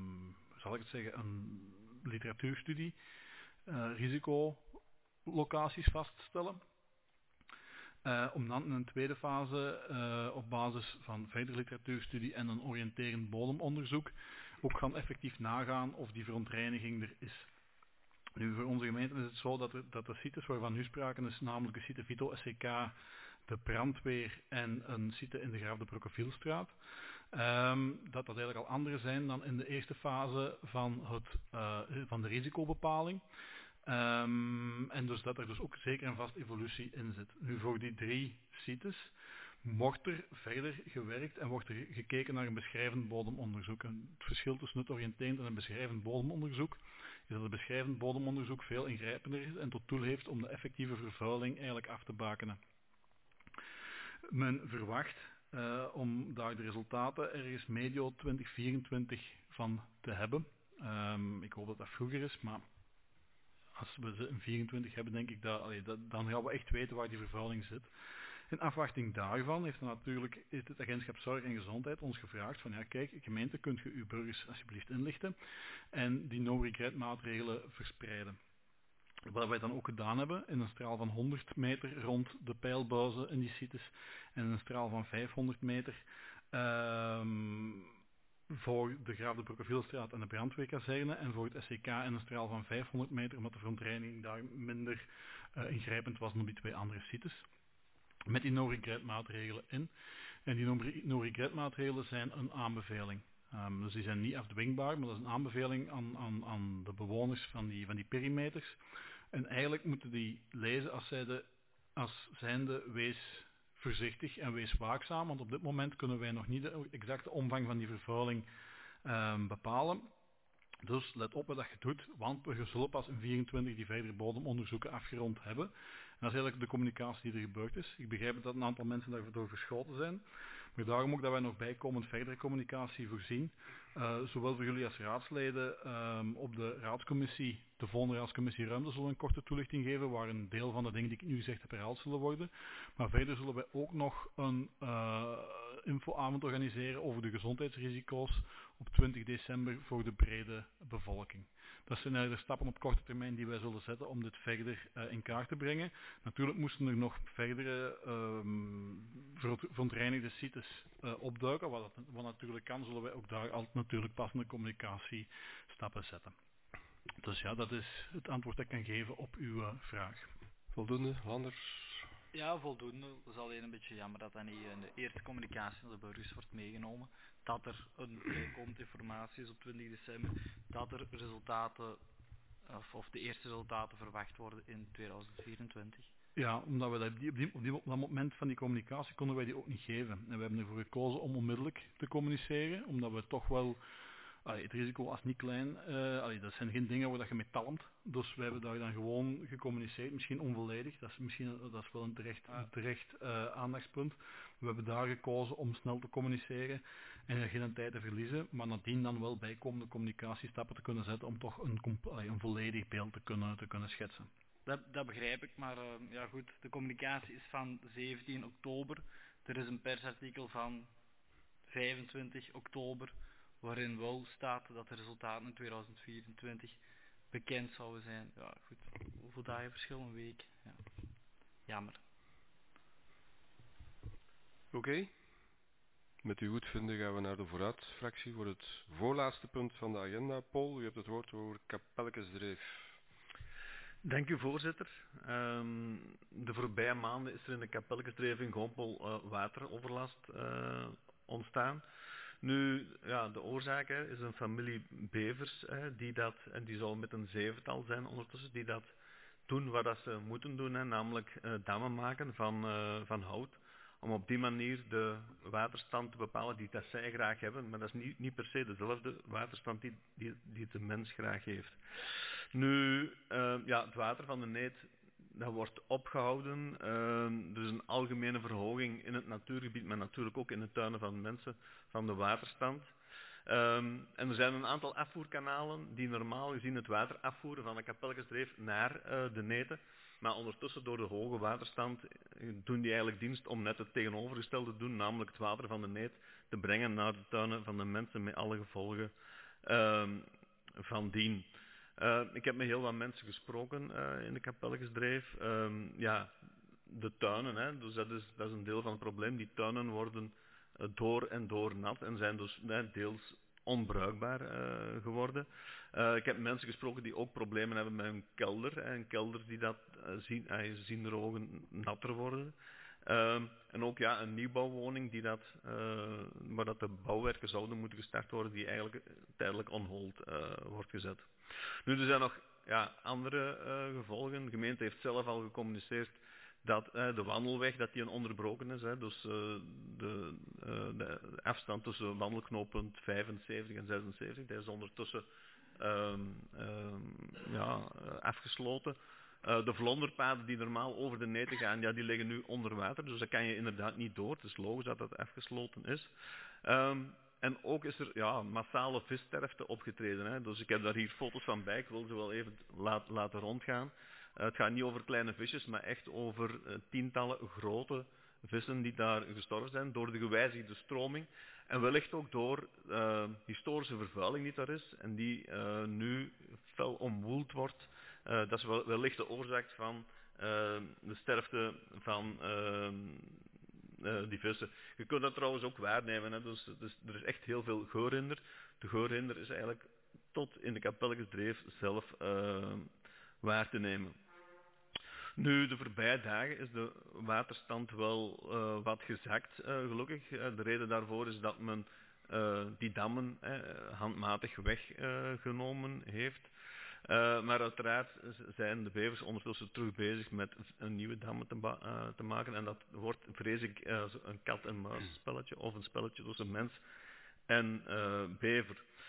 Speaker 13: literatuurstudie risicolocaties vaststellen. Om dan in een tweede fase op basis van verdere literatuurstudie en een oriënterend bodemonderzoek ook gaan effectief nagaan of die verontreiniging er is. Nu, voor onze gemeente is het zo dat de sites waarvan nu sprake is, namelijk de site Vito SCK, de brandweer en een site in de Graaf de Brokevielstraat, dat eigenlijk al andere zijn dan in de eerste fase van de risicobepaling. En dus dat er dus ook zeker een vast evolutie in zit. Nu, voor die 3 sites wordt er verder gewerkt en wordt er gekeken naar een beschrijvend bodemonderzoek. En het verschil tussen het oriënterend en een beschrijvend bodemonderzoek is dat het beschrijvend bodemonderzoek veel ingrijpender is en tot doel heeft om de effectieve vervuiling eigenlijk af te bakenen. Men verwacht om daar de resultaten ergens medio 2024 van te hebben. Ik hoop dat dat vroeger is, maar als we ze in 24 hebben, denk ik dan gaan we echt weten waar die vervuiling zit. In afwachting daarvan heeft het agentschap Zorg en Gezondheid ons gevraagd van kijk, gemeente, kunt je uw burgers alsjeblieft inlichten en die no-regret maatregelen verspreiden. Wat wij dan ook gedaan hebben, in een straal van 100 meter rond de pijlbuizen in die sites en in een straal van 500 meter voor de Graaf de Brokevielstraat en de brandweerkazerne en voor het SCK in een straal van 500 meter, omdat de verontreiniging daar minder ingrijpend was dan die 2 andere sites. Met die no-regret maatregelen in. En die no-regret maatregelen zijn een aanbeveling. Dus die zijn niet afdwingbaar, maar dat is een aanbeveling aan de bewoners van die perimeters. En eigenlijk moeten die lezen als zijnde wees voorzichtig en wees waakzaam, want op dit moment kunnen wij nog niet de exacte omvang van die vervuiling bepalen. Dus let op wat je doet, want we zullen pas in 24 die verdere bodemonderzoeken afgerond hebben. En dat is eigenlijk de communicatie die er gebeurd is. Ik begrijp dat een aantal mensen daardoor verschoten zijn. Maar daarom ook dat wij nog bijkomend verdere communicatie voorzien. Zowel voor jullie als raadsleden op de raadscommissie, de volgende raadscommissie ruimte zullen een korte toelichting geven, waar een deel van de dingen die ik nu gezegd heb herhaald zullen worden. Maar verder zullen wij ook nog een infoavond organiseren over de gezondheidsrisico's op 20 december voor de brede bevolking. Dat zijn de stappen op korte termijn die wij zullen zetten om dit verder in kaart te brengen. Natuurlijk moesten er nog verdere verontreinigde sites opduiken. Wat natuurlijk kan, zullen wij ook daar altijd natuurlijk passende communicatiestappen zetten. Dus ja, dat is het antwoord dat ik kan geven op uw vraag.
Speaker 1: Voldoende, Landers?
Speaker 3: Ja, voldoende. Het is alleen een beetje jammer dat dat niet in de eerste communicatie naar de burgers wordt meegenomen. Dat er een bijkomend informatie is op 20 december. Dat er resultaten, of de eerste resultaten verwacht worden in 2024.
Speaker 13: Ja, omdat we dat op dat moment van die communicatie konden wij die ook niet geven. En we hebben ervoor gekozen om onmiddellijk te communiceren, omdat we toch wel... het risico was niet klein. Dat zijn geen dingen waar je mee talmt. Dus we hebben daar dan gewoon gecommuniceerd. Misschien onvolledig. Dat is wel een terecht aandachtspunt. We hebben daar gekozen om snel te communiceren en geen tijd te verliezen. Maar nadien dan wel bijkomende communicatiestappen te kunnen zetten om toch een volledig beeld te kunnen schetsen.
Speaker 3: Dat begrijp ik, maar ja goed, de communicatie is van 17 oktober. Er is een persartikel van 25 oktober. Waarin wel staat dat de resultaten in 2024 bekend zouden zijn. Ja, goed. Hoeveel dagen verschil? Een week. Ja. Jammer.
Speaker 1: Oké. Met uw goedvinden gaan we naar de vooruitfractie voor het voorlaatste punt van de agenda. Paul, u hebt het woord over Kapelkesdreef.
Speaker 8: Dank u, voorzitter. De voorbije maanden is er in de Kapelkesdreef in Gompel wateroverlast ontstaan. Nu, ja, de oorzaak is een familie bevers, die zal met een zevental zijn ondertussen, die dat doen wat dat ze moeten doen, namelijk dammen maken van hout, om op die manier de waterstand te bepalen die dat zij graag hebben, maar dat is niet per se dezelfde waterstand die de mens graag heeft. Nu, het water van de Neet, dat wordt opgehouden. Dus een algemene verhoging in het natuurgebied, maar natuurlijk ook in de tuinen van mensen, van de waterstand. En er zijn een aantal afvoerkanalen die normaal gezien het water afvoeren van de Kapelkesdreef naar de Neten. Maar ondertussen door de hoge waterstand doen die eigenlijk dienst om net het tegenovergestelde te doen, namelijk het water van de Neet te brengen naar de tuinen van de mensen met alle gevolgen van dien. Ik heb met heel wat mensen gesproken in de Kapelkesdreef. De tuinen, dus dat is een deel van het probleem. Die tuinen worden door en door nat en zijn dus deels onbruikbaar geworden. Ik heb mensen gesproken die ook problemen hebben met hun kelder. Een kelder die dat zien de ogen natter worden. En ook een nieuwbouwwoning waar dat de bouwwerken zouden moeten gestart worden, die eigenlijk tijdelijk on hold wordt gezet. Nu, er zijn nog andere gevolgen. De gemeente heeft zelf al gecommuniceerd dat de wandelweg die onderbroken is. Dus de afstand tussen wandelknooppunt 75 en 76, dat is ondertussen afgesloten. De vlonderpaden die normaal over de Neten gaan, die liggen nu onder water. Dus daar kan je inderdaad niet door. Het is logisch dat dat afgesloten is. En ook is er massale vissterfte opgetreden. Dus ik heb daar hier foto's van bij. Ik wil ze wel even laten rondgaan. Het gaat niet over kleine visjes, maar echt over tientallen grote vissen die daar gestorven zijn door de gewijzigde stroming. En wellicht ook door historische vervuiling die daar is en die nu fel omwoeld wordt. Dat is wellicht de oorzaak van de sterfte van die vissen. Je kunt dat trouwens ook waarnemen. Dus er is echt heel veel geurhinder. De geurhinder is eigenlijk tot in de Kapelkesdreef zelf waar te nemen. Nu, de voorbije dagen is de waterstand wel wat gezakt, gelukkig. De reden daarvoor is dat men die dammen handmatig weggenomen heeft. Maar uiteraard zijn de bevers ondertussen terug bezig met een nieuwe dammen te maken. En dat wordt, vrees ik, een kat-en-muis spelletje of een spelletje tussen mens en bever.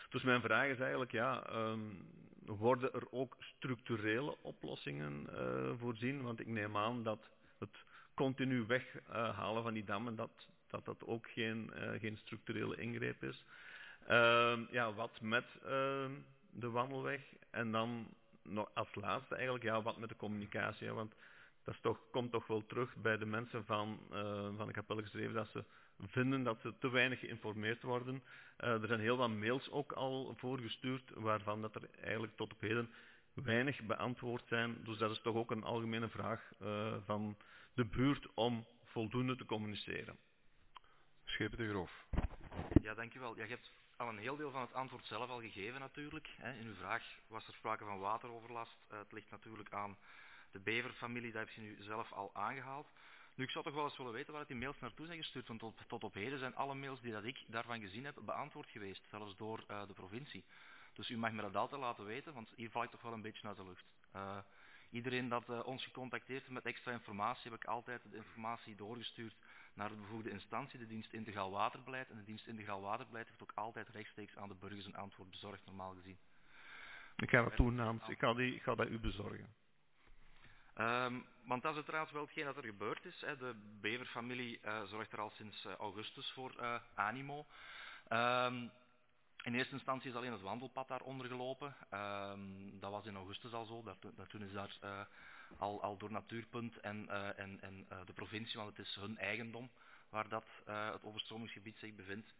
Speaker 8: Dus mijn vraag is eigenlijk, worden er ook structurele oplossingen voorzien? Want ik neem aan dat het continu weghalen van die dammen, dat ook geen structurele ingreep is. Wat met de wandelweg? En dan nog als laatste eigenlijk, wat met de communicatie? Hè? Want dat komt toch wel terug bij de mensen van de Kapelkensdreef, dat ze vinden dat ze te weinig geïnformeerd worden. Er zijn heel wat mails ook al voorgestuurd, waarvan dat er eigenlijk tot op heden weinig beantwoord zijn. Dus dat is toch ook een algemene vraag van de buurt om voldoende te communiceren.
Speaker 1: Schepen de Groof.
Speaker 3: Ja, dankjewel. Ja, je hebt al een heel deel van het antwoord zelf al gegeven natuurlijk. In uw vraag was er sprake van wateroverlast. Het ligt natuurlijk aan de beverfamilie, dat heb je nu zelf al aangehaald. Nu, ik zou toch wel eens willen weten waar die mails naartoe zijn gestuurd, want tot op heden zijn alle mails die dat ik daarvan gezien heb beantwoord geweest, zelfs door de provincie. Dus u mag me dat altijd laten weten, want hier val ik toch wel een beetje uit de lucht. Iedereen dat ons gecontacteerd heeft met extra informatie, heb ik altijd de informatie doorgestuurd naar de bevoegde instantie, de dienst Integraal Waterbeleid. En de dienst Integraal Waterbeleid heeft ook altijd rechtstreeks aan de burgers een antwoord bezorgd, normaal gezien.
Speaker 8: Ik ga dat doen, Hans. Ik ga dat u bezorgen.
Speaker 3: Want dat is uiteraard wel hetgeen dat er gebeurd is. Hè. De beverfamilie zorgt er al sinds augustus voor animo. In eerste instantie is alleen het wandelpad daaronder gelopen. Dat was in augustus al zo. Toen is daar al door Natuurpunt en de provincie, want het is hun eigendom waar dat het overstromingsgebied zich bevindt,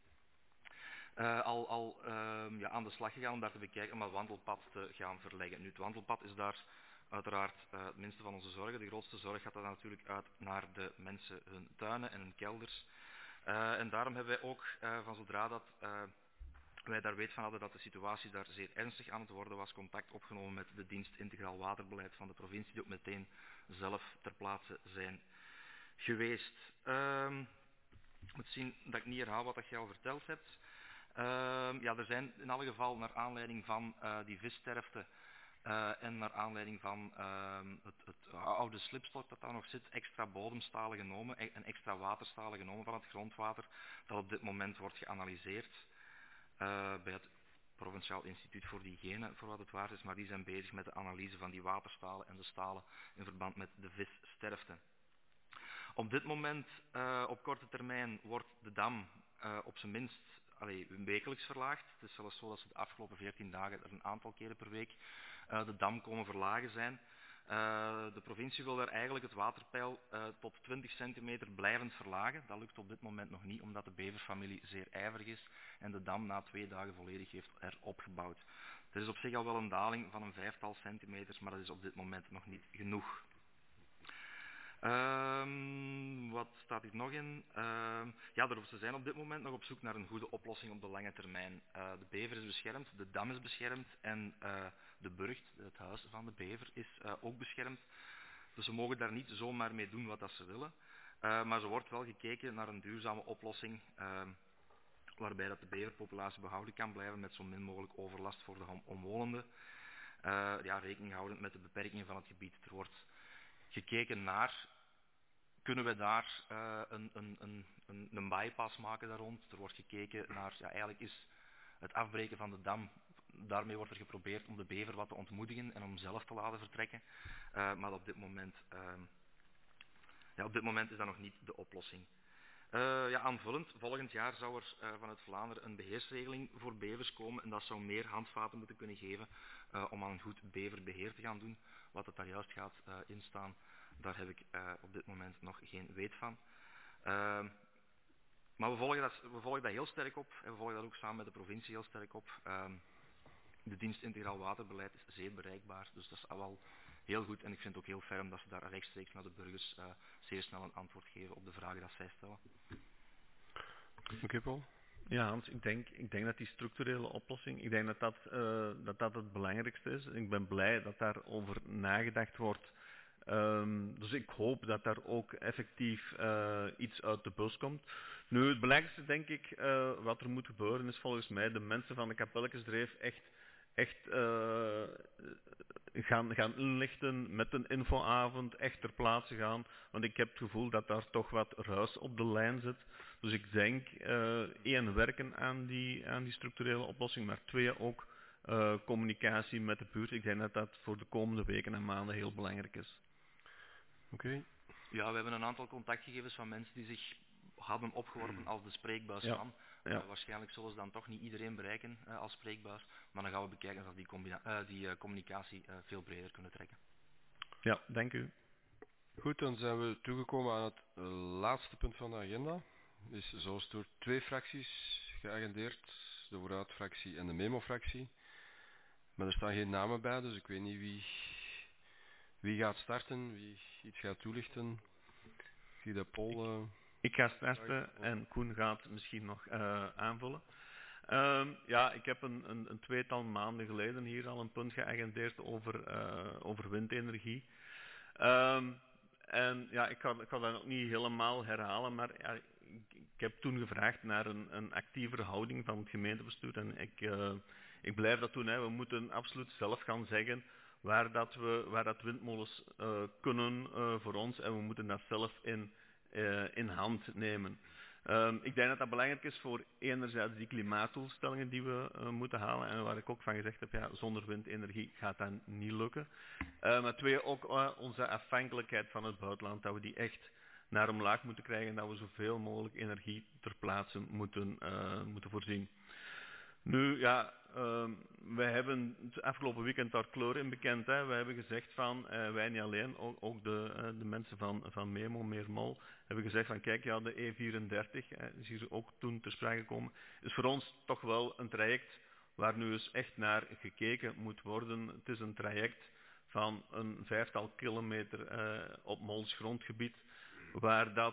Speaker 3: aan de slag gegaan om daar te bekijken om het wandelpad te gaan verleggen. Nu, het wandelpad is daar uiteraard het minste van onze zorgen. De grootste zorg gaat er natuurlijk uit naar de mensen, hun tuinen en hun kelders. En daarom hebben wij ook, van zodra dat wij daar weet van hadden dat de situatie daar zeer ernstig aan het worden was, contact opgenomen met de dienst Integraal Waterbeleid van de provincie, die ook meteen zelf ter plaatse zijn geweest. Ik moet zien dat ik niet herhaal wat je al verteld hebt. Er zijn in alle geval naar aanleiding van die vissterfte en naar aanleiding van het oude slipstok dat daar nog zit, extra bodemstalen genomen en extra waterstalen genomen van het grondwater, dat op dit moment wordt geanalyseerd bij het Provinciaal Instituut voor de Hygiëne, voor wat het waard is, maar die zijn bezig met de analyse van die waterstalen en de stalen in verband met de vissterfte. Op dit moment, op korte termijn, wordt de dam op zijn minst wekelijks verlaagd. Het is zelfs zo dat ze de afgelopen 14 dagen er een aantal keren per week de dam komen verlagen zijn. De provincie wil daar eigenlijk het waterpeil tot 20 centimeter blijvend verlagen. Dat lukt op dit moment nog niet, omdat de beverfamilie zeer ijverig is en de dam na 2 dagen volledig heeft heropgebouwd. Er is op zich al wel een daling van een 5-tal centimeters, maar dat is op dit moment nog niet genoeg. Wat staat hier nog in? Ze zijn op dit moment nog op zoek naar een goede oplossing op de lange termijn. De bever is beschermd, de dam is beschermd en de burcht, het huis van de bever, is ook beschermd. Dus ze mogen daar niet zomaar mee doen wat dat ze willen. Maar er wordt wel gekeken naar een duurzame oplossing waarbij dat de beverpopulatie behouden kan blijven met zo min mogelijk overlast voor de omwonenden. Rekening houdend met de beperkingen van het gebied. Er wordt gekeken naar, kunnen we daar een bypass maken daar rond? Er wordt gekeken naar, eigenlijk is het afbreken van de dam, daarmee wordt er geprobeerd om de bever wat te ontmoedigen en om zelf te laten vertrekken. Maar op dit moment is dat nog niet de oplossing. Aanvullend, volgend jaar zou er vanuit Vlaanderen een beheersregeling voor bevers komen en dat zou meer handvaten moeten kunnen geven om aan een goed beverbeheer te gaan doen. Wat het daar juist gaat instaan, daar heb ik op dit moment nog geen weet van. Maar we volgen dat heel sterk op en we volgen dat ook samen met de provincie heel sterk op. De dienst Integraal Waterbeleid is zeer bereikbaar, dus dat is al wel heel goed en ik vind het ook heel ferm dat ze daar rechtstreeks naar de burgers zeer snel een antwoord geven op de vragen die zij stellen.
Speaker 1: Oké, Paul?
Speaker 8: Ja, Hans, ik denk dat die structurele oplossing, ik denk dat het belangrijkste is. Ik ben blij dat daarover nagedacht wordt. Dus ik hoop dat daar ook effectief iets uit de bus komt. Nu, het belangrijkste denk ik wat er moet gebeuren is volgens mij de mensen van de Kapelkensdreef echt echt gaan inlichten met een infoavond, echt ter plaatse gaan. Want ik heb het gevoel dat daar toch wat ruis op de lijn zit. Dus ik denk, 1, werken aan die structurele oplossing, maar 2, ook communicatie met de buurt. Ik denk dat dat voor de komende weken en maanden heel belangrijk is.
Speaker 1: Oké.
Speaker 3: Ja, we hebben een aantal contactgegevens van mensen die zich hadden opgeworpen als de spreekbuis van.
Speaker 8: Ja.
Speaker 3: Waarschijnlijk zullen ze dan toch niet iedereen bereiken als spreekbuis, maar dan gaan we bekijken of die communicatie veel breder kunnen trekken.
Speaker 8: Ja, dank u.
Speaker 1: Goed, dan zijn we toegekomen aan het laatste punt van de agenda. Is zoals door 2 fracties geagendeerd, de Vooruit-fractie en de Memo-fractie. Maar er staan geen namen bij, dus ik weet niet wie gaat starten, wie iets gaat toelichten. Zie dat Paul...
Speaker 8: Ik ga starten en Koen gaat misschien nog aanvullen. Ja, ik heb een 2-tal maanden geleden hier al een punt geagendeerd over windenergie. En ja, ik ga dat nog niet helemaal herhalen, maar ja, ik heb toen gevraagd naar een actievere houding van het gemeentebestuur. En ik blijf dat doen. Hè. We moeten absoluut zelf gaan zeggen waar dat windmolens kunnen voor ons. En we moeten dat zelf in hand nemen. Ik denk dat dat belangrijk is voor enerzijds die klimaatdoelstellingen die we moeten halen. En waar ik ook van gezegd heb, ja, zonder windenergie gaat dat niet lukken. Maar 2, ook onze afhankelijkheid van het buitenland. Dat we die echt naar omlaag moeten krijgen. En dat we zoveel mogelijk energie ter plaatse moeten voorzien. Nu, ja, wij hebben het afgelopen weekend daar kleur in bekend. Hè. Wij hebben gezegd van, wij niet alleen, ook de mensen van Memo, Meermol, hebben gezegd van, kijk, ja, de E34, is hier ook toen ter sprake gekomen, is voor ons toch wel een traject waar nu eens echt naar gekeken moet worden. Het is een traject van een 5-tal kilometer op Mols grondgebied, waar dat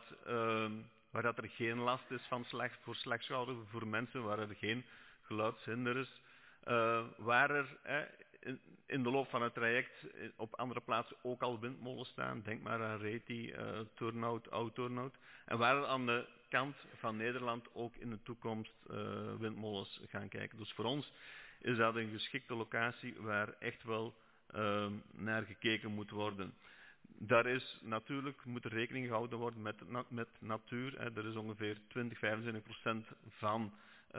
Speaker 8: er geen last is voor slagschouder, voor mensen, waar er geen geluidshinder is, waar er in de loop van het traject op andere plaatsen ook al windmolens staan, denk maar aan Reti, Turnhout, Oud-Turnhout, en waar er aan de kant van Nederland ook in de toekomst windmolens gaan kijken. Dus voor ons is dat een geschikte locatie waar echt wel naar gekeken moet worden. Daar is natuurlijk, moet er rekening gehouden worden met natuur. Er is ongeveer 20-25% van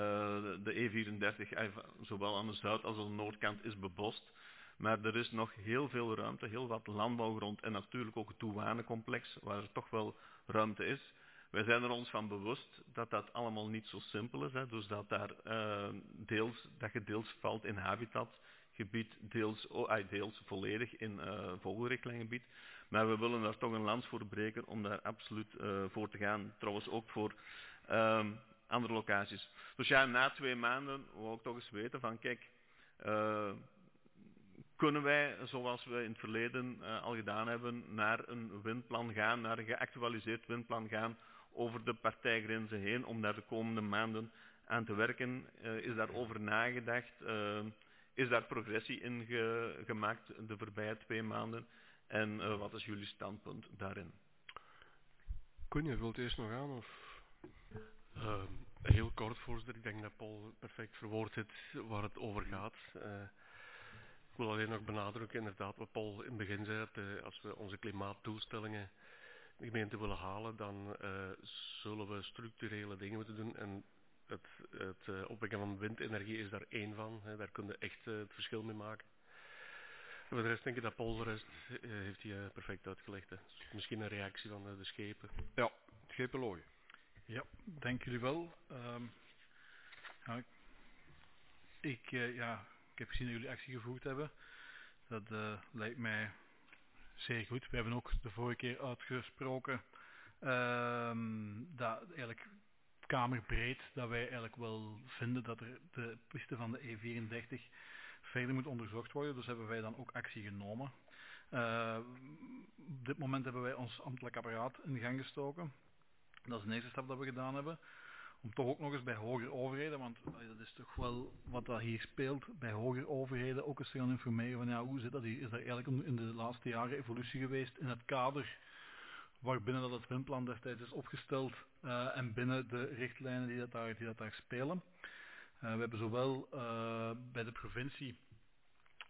Speaker 8: de E34, zowel aan de zuid- als aan de noordkant, is bebost. Maar er is nog heel veel ruimte, heel wat landbouwgrond en natuurlijk ook het douanecomplex, waar er toch wel ruimte is. Wij zijn er ons van bewust dat dat allemaal niet zo simpel is. Hè. Dus dat je deels valt in habitatgebied, deels volledig in vogelrichtlijngebied. Maar we willen daar toch een lans voor breken om daar absoluut voor te gaan. Trouwens ook voor andere locaties. Dus ja, na 2 maanden wou ik toch eens weten van, kijk, kunnen wij, zoals we in het verleden al gedaan hebben, naar een windplan gaan, naar een geactualiseerd windplan gaan over de partijgrenzen heen, om daar de komende maanden aan te werken? Is daarover nagedacht? Is daar progressie in gemaakt de voorbije 2 maanden? En wat is jullie standpunt daarin?
Speaker 1: Koen, je wilt eerst nog aan? Of?
Speaker 2: Heel kort, voorzitter. Ik denk dat Paul perfect verwoord heeft waar het over gaat. Ik wil alleen nog benadrukken, inderdaad, wat Paul in het begin zei, dat als we onze klimaatdoelstellingen de gemeente willen halen, dan zullen we structurele dingen moeten doen. En het opwekken van windenergie is daar 1 van. Daar kun je echt het verschil mee maken. En voor de rest denk ik dat Paul de rest heeft hij perfect uitgelegd. Hè. Dus misschien een reactie van de schepen.
Speaker 1: Ja, schepenlooi.
Speaker 13: Ja, dank jullie wel. Ik heb gezien dat jullie actie gevoerd hebben. Dat lijkt mij zeer goed. We hebben ook de vorige keer uitgesproken dat eigenlijk kamerbreed dat wij eigenlijk wel vinden dat er de piste van de E34 verder moet onderzocht worden. Dus hebben wij dan ook actie genomen. Op dit moment hebben wij ons ambtelijk apparaat in gang gestoken. Dat is de eerste stap dat we gedaan hebben. Om toch ook nog eens bij hogere overheden, want dat is toch wel wat dat hier speelt, bij hogere overheden ook eens te gaan informeren van ja, hoe zit dat hier? Is er eigenlijk in de laatste jaren evolutie geweest in het kader waarbinnen dat het windplan destijds is opgesteld en binnen de richtlijnen die dat daar spelen. We hebben zowel bij de provincie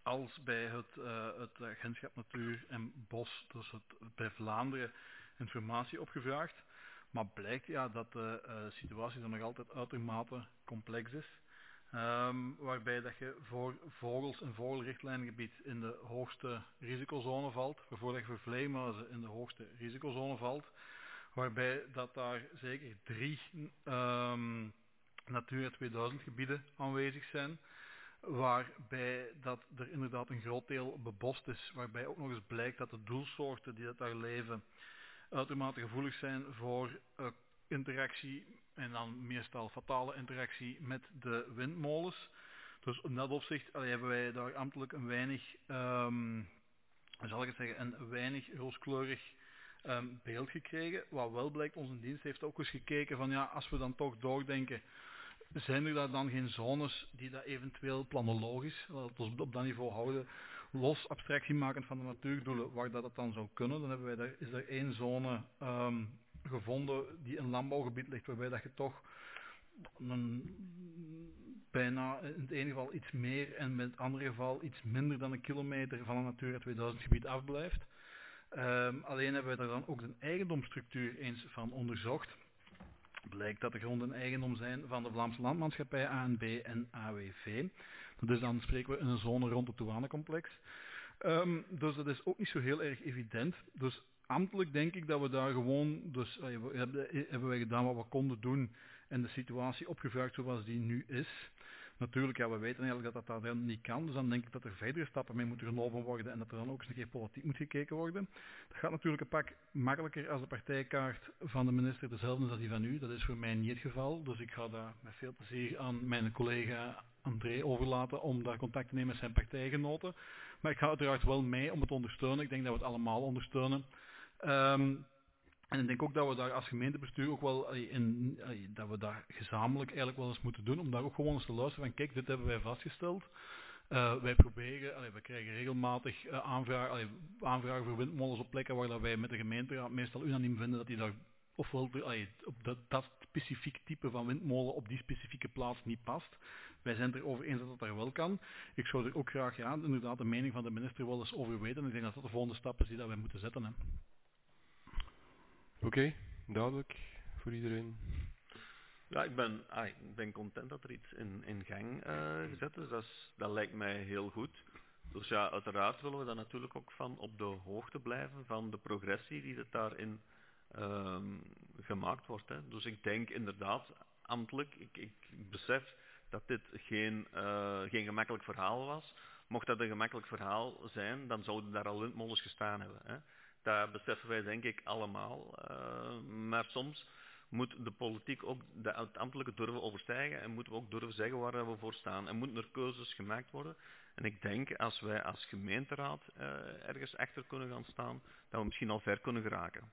Speaker 13: als bij het agentschap Natuur en Bos, dus bij Vlaanderen, informatie opgevraagd. Maar blijkt dat de situatie er nog altijd uitermate complex is. Waarbij dat je voor vogels en vogelrichtlijngebied in de hoogste risicozone valt, waarvoor dat je voor vleermuizen in de hoogste risicozone valt, waarbij dat daar zeker 3 Natura 2000 gebieden aanwezig zijn, waarbij dat er inderdaad een groot deel bebost is, waarbij ook nog eens blijkt dat de doelsoorten die dat daar leven uitermate gevoelig zijn voor interactie, en dan meestal fatale interactie met de windmolens. Dus in dat opzicht hebben wij daar ambtelijk een weinig, een weinig rooskleurig beeld gekregen. Wat wel blijkt, onze dienst heeft ook eens gekeken van als we dan toch doordenken, zijn er daar dan geen zones die dat eventueel planologisch, laten we op dat niveau houden, los abstractie makend van de natuurdoelen, waar dat dan zou kunnen. Dan hebben wij is er 1 zone gevonden die in landbouwgebied ligt, waarbij dat je toch bijna in het ene geval iets meer en in het andere geval iets minder dan 1 kilometer van een Natura 2000 gebied afblijft. Alleen hebben wij daar dan ook de eigendomsstructuur eens van onderzocht. Blijkt dat de gronden eigendom zijn van de Vlaamse Landmaatschappij, ANB en AWV. Dus dan spreken we in een zone rond het douanecomplex. Dus dat is ook niet zo heel erg evident. Dus ambtelijk denk ik dat we daar gewoon, dus hebben wij gedaan wat we konden doen en de situatie opgevraagd zoals die nu is. Natuurlijk, we weten eigenlijk dat dat dan niet kan, dus dan denk ik dat er verdere stappen mee moeten genomen worden en dat er dan ook eens een keer politiek moet gekeken worden. Dat gaat natuurlijk een pak makkelijker als de partijkaart van de minister dezelfde is als die van u. Dat is voor mij niet het geval, dus ik ga dat met veel plezier aan mijn collega André overlaten om daar contact te nemen met zijn partijgenoten. Maar ik ga uiteraard wel mee om het te ondersteunen. Ik denk dat we het allemaal ondersteunen. En ik denk ook dat we daar als gemeentebestuur ook wel dat we daar gezamenlijk eigenlijk wel eens moeten doen, om daar ook gewoon eens te luisteren van kijk, dit hebben wij vastgesteld. Wij proberen, we krijgen regelmatig aanvragen voor windmolens op plekken waar dat wij met de gemeenteraad meestal unaniem vinden dat die daar ofwel op dat specifieke type van windmolen op die specifieke plaats niet past. Wij zijn het erover eens dat dat daar wel kan. Ik zou er ook graag inderdaad de mening van de minister wel eens over weten. En ik denk dat dat de volgende stap is die dat wij moeten zetten. Hè.
Speaker 1: Oké, duidelijk voor iedereen.
Speaker 8: Ja, ik ben content dat er iets in gang gezet is. Dat lijkt mij heel goed. Dus uiteraard willen we dan natuurlijk ook van op de hoogte blijven van de progressie die het daarin gemaakt wordt. Hè. Dus ik denk inderdaad, ambtelijk, ik besef dat dit geen gemakkelijk verhaal was. Mocht dat een gemakkelijk verhaal zijn, dan zouden daar al windmolens gestaan hebben. Hè. Dat beseffen wij denk ik allemaal. Maar soms moet de politiek ook het ambtelijke durven overstijgen en moeten we ook durven zeggen waar we voor staan. En moeten er keuzes gemaakt worden. En ik denk als wij als gemeenteraad ergens achter kunnen gaan staan, dat we misschien al ver kunnen geraken.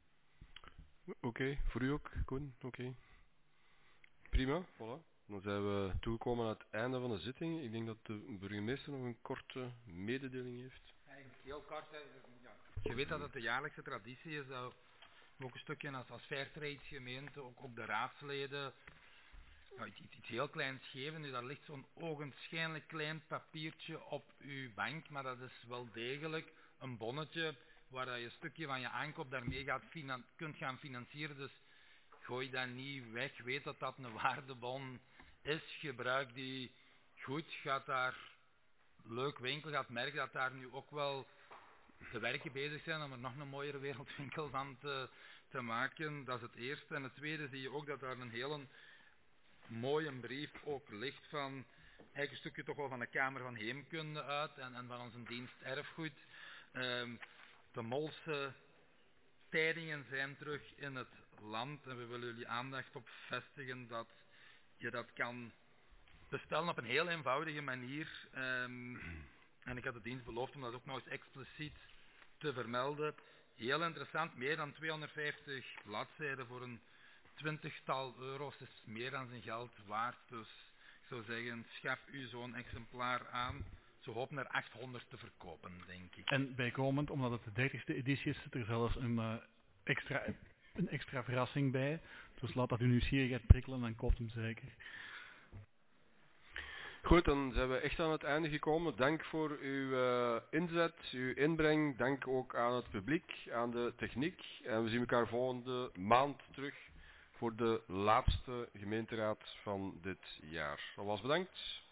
Speaker 1: Oké, voor u ook, Koen? Oké. Prima, voilà. Dan zijn we toegekomen aan het einde van de zitting. Ik denk dat de burgemeester nog een korte mededeling heeft.
Speaker 5: Eigenlijk heel kort. Je weet dat het de jaarlijkse traditie is dat we ook een stukje als Fairtrade gemeente, ook op de raadsleden, iets heel kleins geven. Nu, daar ligt zo'n ogenschijnlijk klein papiertje op uw bank, maar dat is wel degelijk een bonnetje waar je een stukje van je aankoop daarmee kunt gaan financieren. Dus gooi dat niet weg. Weet dat dat een waardebon is. Gebruik die goed. Gaat daar leuk winkelen. Gaat merken dat daar nu ook wel de werken bezig zijn om er nog een mooiere wereldwinkel van te maken. Dat is het eerste. En het tweede zie je ook dat daar een hele mooie brief ook ligt van eigenlijk een stukje toch wel van de Kamer van Heemkunde uit en van onze dienst erfgoed. De Molse tijdingen zijn terug in het land en we willen jullie aandacht op vestigen dat je dat kan bestellen op een heel eenvoudige manier. En ik had de dienst beloofd om dat ook nog eens expliciet te vermelden. Heel interessant, meer dan 250 bladzijden voor een 20-tal euro's is meer dan zijn geld waard. Dus ik zou zeggen, schaf u zo'n exemplaar aan. Ze hopen er 800 te verkopen, denk ik.
Speaker 13: En bijkomend, omdat het de 30e editie is, zit er zelfs een extra verrassing bij. Dus laat dat uw nieuwsgierigheid prikkelen en koopt hem zeker.
Speaker 1: Goed, dan zijn we echt aan het einde gekomen. Dank voor uw inzet, uw inbreng. Dank ook aan het publiek, aan de techniek. En we zien elkaar volgende maand terug voor de laatste gemeenteraad van dit jaar. Alvast bedankt.